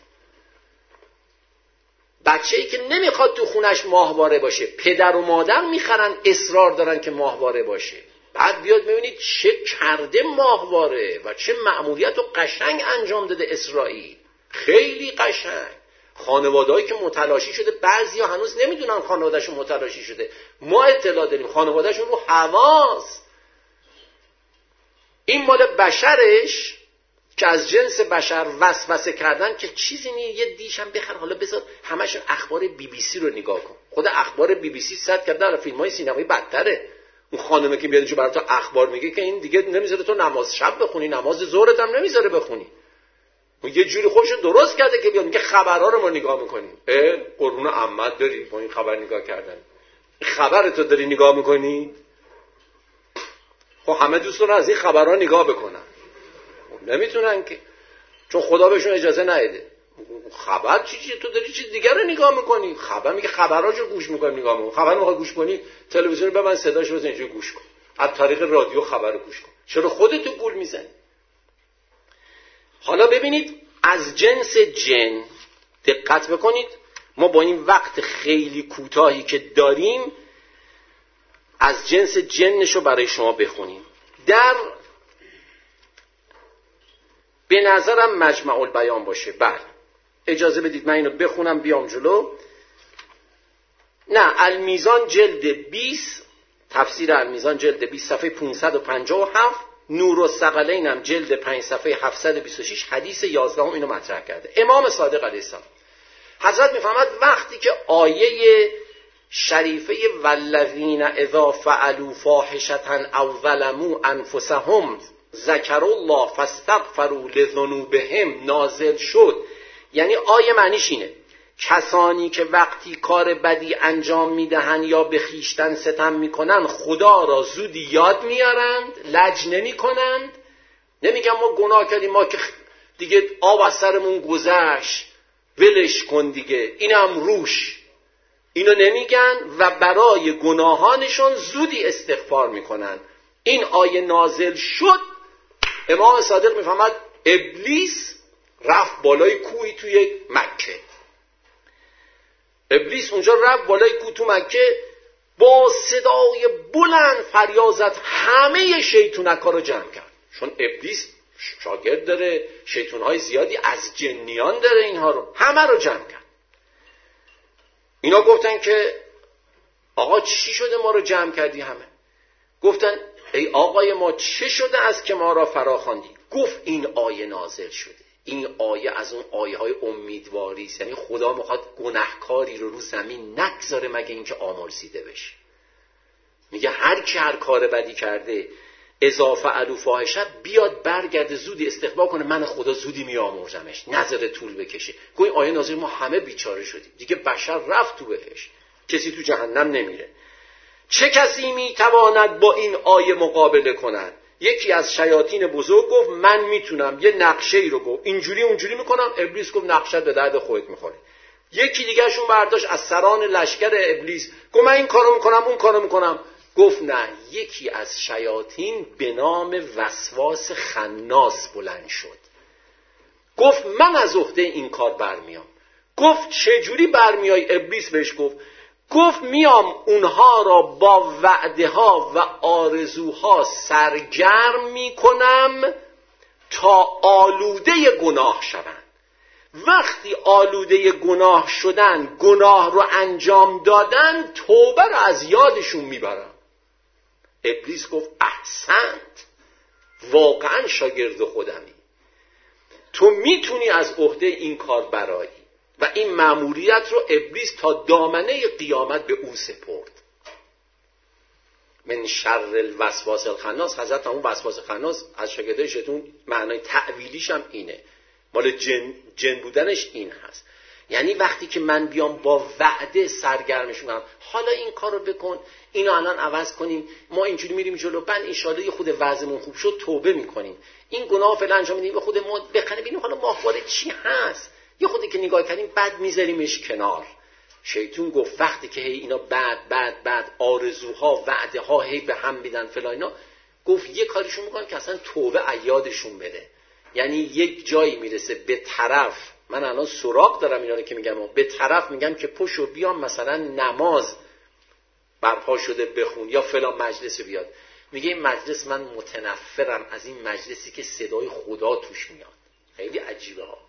Speaker 1: بچه‌ای که نمیخواد تو خونش ماهواره باشه، پدر و مادر میخرن، اصرار دارن که ماهواره باشه. بعد بیاد ببینید چه کرده ماهواره و چه مأموریت و قشنگ انجام داده اسرائیل، خیلی قشنگ. خانواده‌ای که متلاشی شده، بعضیا هنوز نمیدونن خانواده‌شون متلاشی شده، ما اطلاع داریم خانواده‌شون رو هواست. این مال بشرش که از جنس بشر وسوسه کردن که چیزی نیست، یه دیشم بخر، حالا بذار همش اخبار BBC رو نگاه کن. خود اخبار BBC صد کرده در فیلم‌های سینمایی بدتره. اون خانمه که میاد اینجا برای تو اخبار میگه که این دیگه نمیذاره تو نماز شب بخونی، نماز ظهرت هم نمیذاره بخونی. اون یه جوری خودشو درست کرده که بیاد میگه خبرها رو ما نگاه میکنیم. قربون عمت داری با این خبر نگاه کردن؟ خبرتو داری نگاه میکنی؟ خب همه دوست دارن از این خبرها نگاه بکنن، نمیتونن که، چون خدا بهشون اجازه نده. خبر چی تو داری چیز دیگر رو نگاه میکنی؟ خبر میگه خبراشو گوش میکنی، نگاه میکنی. خبر میخوای گوش کنی، تلویزیون به من صداشو بزن اینجا گوش کن، از طریق رادیو خبر رو گوش کن. چرا خودتو گول میزنی؟ حالا ببینید از جنس جن، دقت بکنید، ما با این وقت خیلی کوتاهی که داریم از جنس جنشو برای شما بخونیم. در به نظرم مجمع البیان باشه. بله اجازه بدید من اینو بخونم بیام جلو. نه، المیزان جلد 20 تفسیر المیزان جلد 20 صفحه 557، نورالثقلین هم جلد 5 صفحه 726 حدیث 11 اینو مطرح کرده. امام صادق علیه السلام حضرت میفهمد وقتی که آیه شریفه والذین اذا فعلوا فاحشة او ظلموا انفسهم ذکروا الله فاستغفروا لذنوبهم نازل شد، یعنی آیه معنیش اینه کسانی که وقتی کار بدی انجام میدهند یا به خیشتن ستم میکنند خدا را زودی یاد میارند، لج نمیکنند، نمیگن ما گناه کردیم، ما که دیگه آب از سرمون گذشت ولش کن دیگه اینم روش، اینو نمیگن و برای گناهانشون زودی استغفار میکنن. این آیه نازل شد، امام صادق میفهمد ابلیس رفت بالای کوهی توی مکه. ابلیس اونجا رفت بالای کوه تو مکه، با صدای بلند فریاد زد، همه شیطونکا رو جمع کرد. چون ابلیس شاگرد داره، شیطونهای زیادی از جنیان داره، اینها رو همه رو جمع کرد. اینا گفتن که آقا چی شده ما رو جمع کردی همه؟ گفتن ای آقای ما چه شده از که ما را فراخواندی؟ گفت این آیه نازل شده. این آیه از اون آیه های امیدواری است، یعنی خدا میخواد گناهکاری رو زمین نگذاره مگه اینکه آمرزیده بشه. میگه هر کی هر کار بدی کرده اضافه علو فاحشه بیاد برگرده زودی استغفار کنه، من خدا زودی میآمرزمش، نذاره طول بکشه. گویا آیه نازل ما همه بیچاره شدیم دیگه، بشر رفت تو بهشت، کسی تو جهنم نمیره. چه کسی میتواند با این آیه مقابله کند؟ یکی از شیاطین بزرگ گفت من میتونم، یه نقشه ای رو گفت اینجوری اونجوری میکنم. ابلیس گفت نقشه به درد خودت میخوره. یکی دیگهشون برداشت از سران لشکر ابلیس گفت من این کارو میکنم اون کارو میکنم. گفت نه، یکی از شیاطین به نام وسواس خناس بلند شد، گفت من از عهده این کار برمیام. گفت چجوری برمیای؟ ابلیس بهش گفت میام اونها را با وعده ها و آرزوها سرگرم میکنم تا آلوده گناه شوند. وقتی آلوده گناه شدن، گناه رو انجام دادن، توبه رو از یادشون میبرم. ابلیس گفت احسنت، واقعا شاگرد خودمی، تو میتونی از عهده این کار برایی. و این مأموریت رو ابلیس تا دامنه قیامت به او سپرد. من شر الوسواس الخناس، حضرت اون وسواس خناس از شاگردای شیطان معنای تعویلیش هم اینه، مال جن بودنش این هست. یعنی وقتی که من بیام با وعده سرگرمش کنم، حالا این کارو بکن، اینو الان عوض کنیم، ما اینجوری میریم جلو، بعد ان شاءالله یه خود وضعمون خوب شد توبه میکنیم، این گناه فعلا انجام میدیم، به خود ما بخنه ببینیم حالا ماهواره چی هست، یه خودی که نگاه کردیم بعد میذاریمش کنار. شیطان گفت وقتی که هی اینا بعد آرزوها وعده ها هی به هم میدن فلان اینا، گفت یه کاریشون میکنن که اصلا توبه عیادشون بده. یعنی یک جایی میرسه به طرف، من الان سراغ دارم اینا رو که میگم، به طرف میگم که پشو بیام مثلا نماز برپا شده بخون یا فلان مجلس بیاد، میگه این مجلس من متنفرم از این مجلسی که صدای خدا توش میاد. خیلی عجیبه ها،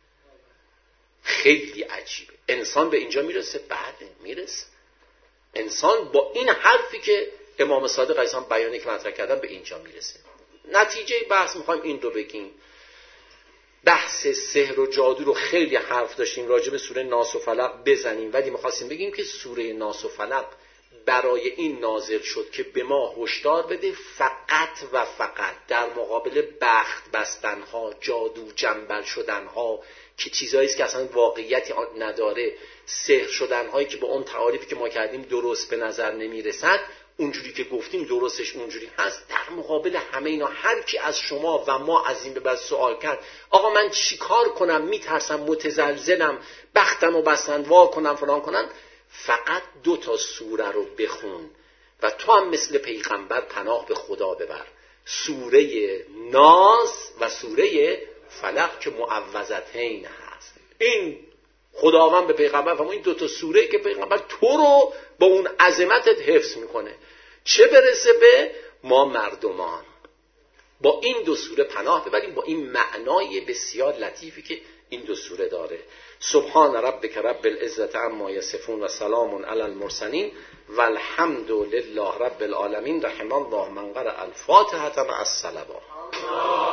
Speaker 1: خیلی عجیبه. انسان به اینجا میرسه، بعد میرسه انسان با این حرفی که امام صادق علیه السلام بیانی که مطرح کردن به اینجا میرسه. نتیجه بحث میخوایم این رو بگیم. بحث سحر و جادو رو خیلی حرف داشتیم، راجع به سوره ناس و فلق بزنیم، ولی میخواستیم بگیم که سوره ناس و فلق برای این نازل شد که به ما هشدار بده فقط و فقط در مقابل بخت بستنها، جادو جنبل شدنها که چیزایی است که اصلا واقعیتی نداره، سحر شدنهایی که با اون تعاریفی که ما کردیم درست به نظر نمیرسد، اونجوری که گفتیم درستش اونجوری هست. در مقابل همه اینا هر کی از شما و ما از این به بعد سوال کرد آقا من چی کار کنم، میترسم، متزلزلم، بختم و بستن وا کنم فلان کنم، فقط 2 سوره رو بخون و تو هم مثل پیغمبر پناه به خدا ببر. سوره ناس و سوره فلق که معوذتین هست. این خداوند به پیغمبر فرمود این 2 سوره که پیغمبر تو رو با اون عظمتت حفظ میکنه، چه برسه به ما مردمان. با این 2 سوره پناه ببریم، با این معنای بسیار لطیفی که این 2 سوره داره. سبحان ربک رب العزة عما یصفون و سلام علی المرسلین والحمد لله رب العالمین. رحم الله من قرأ الفاتحة مع الصلوات.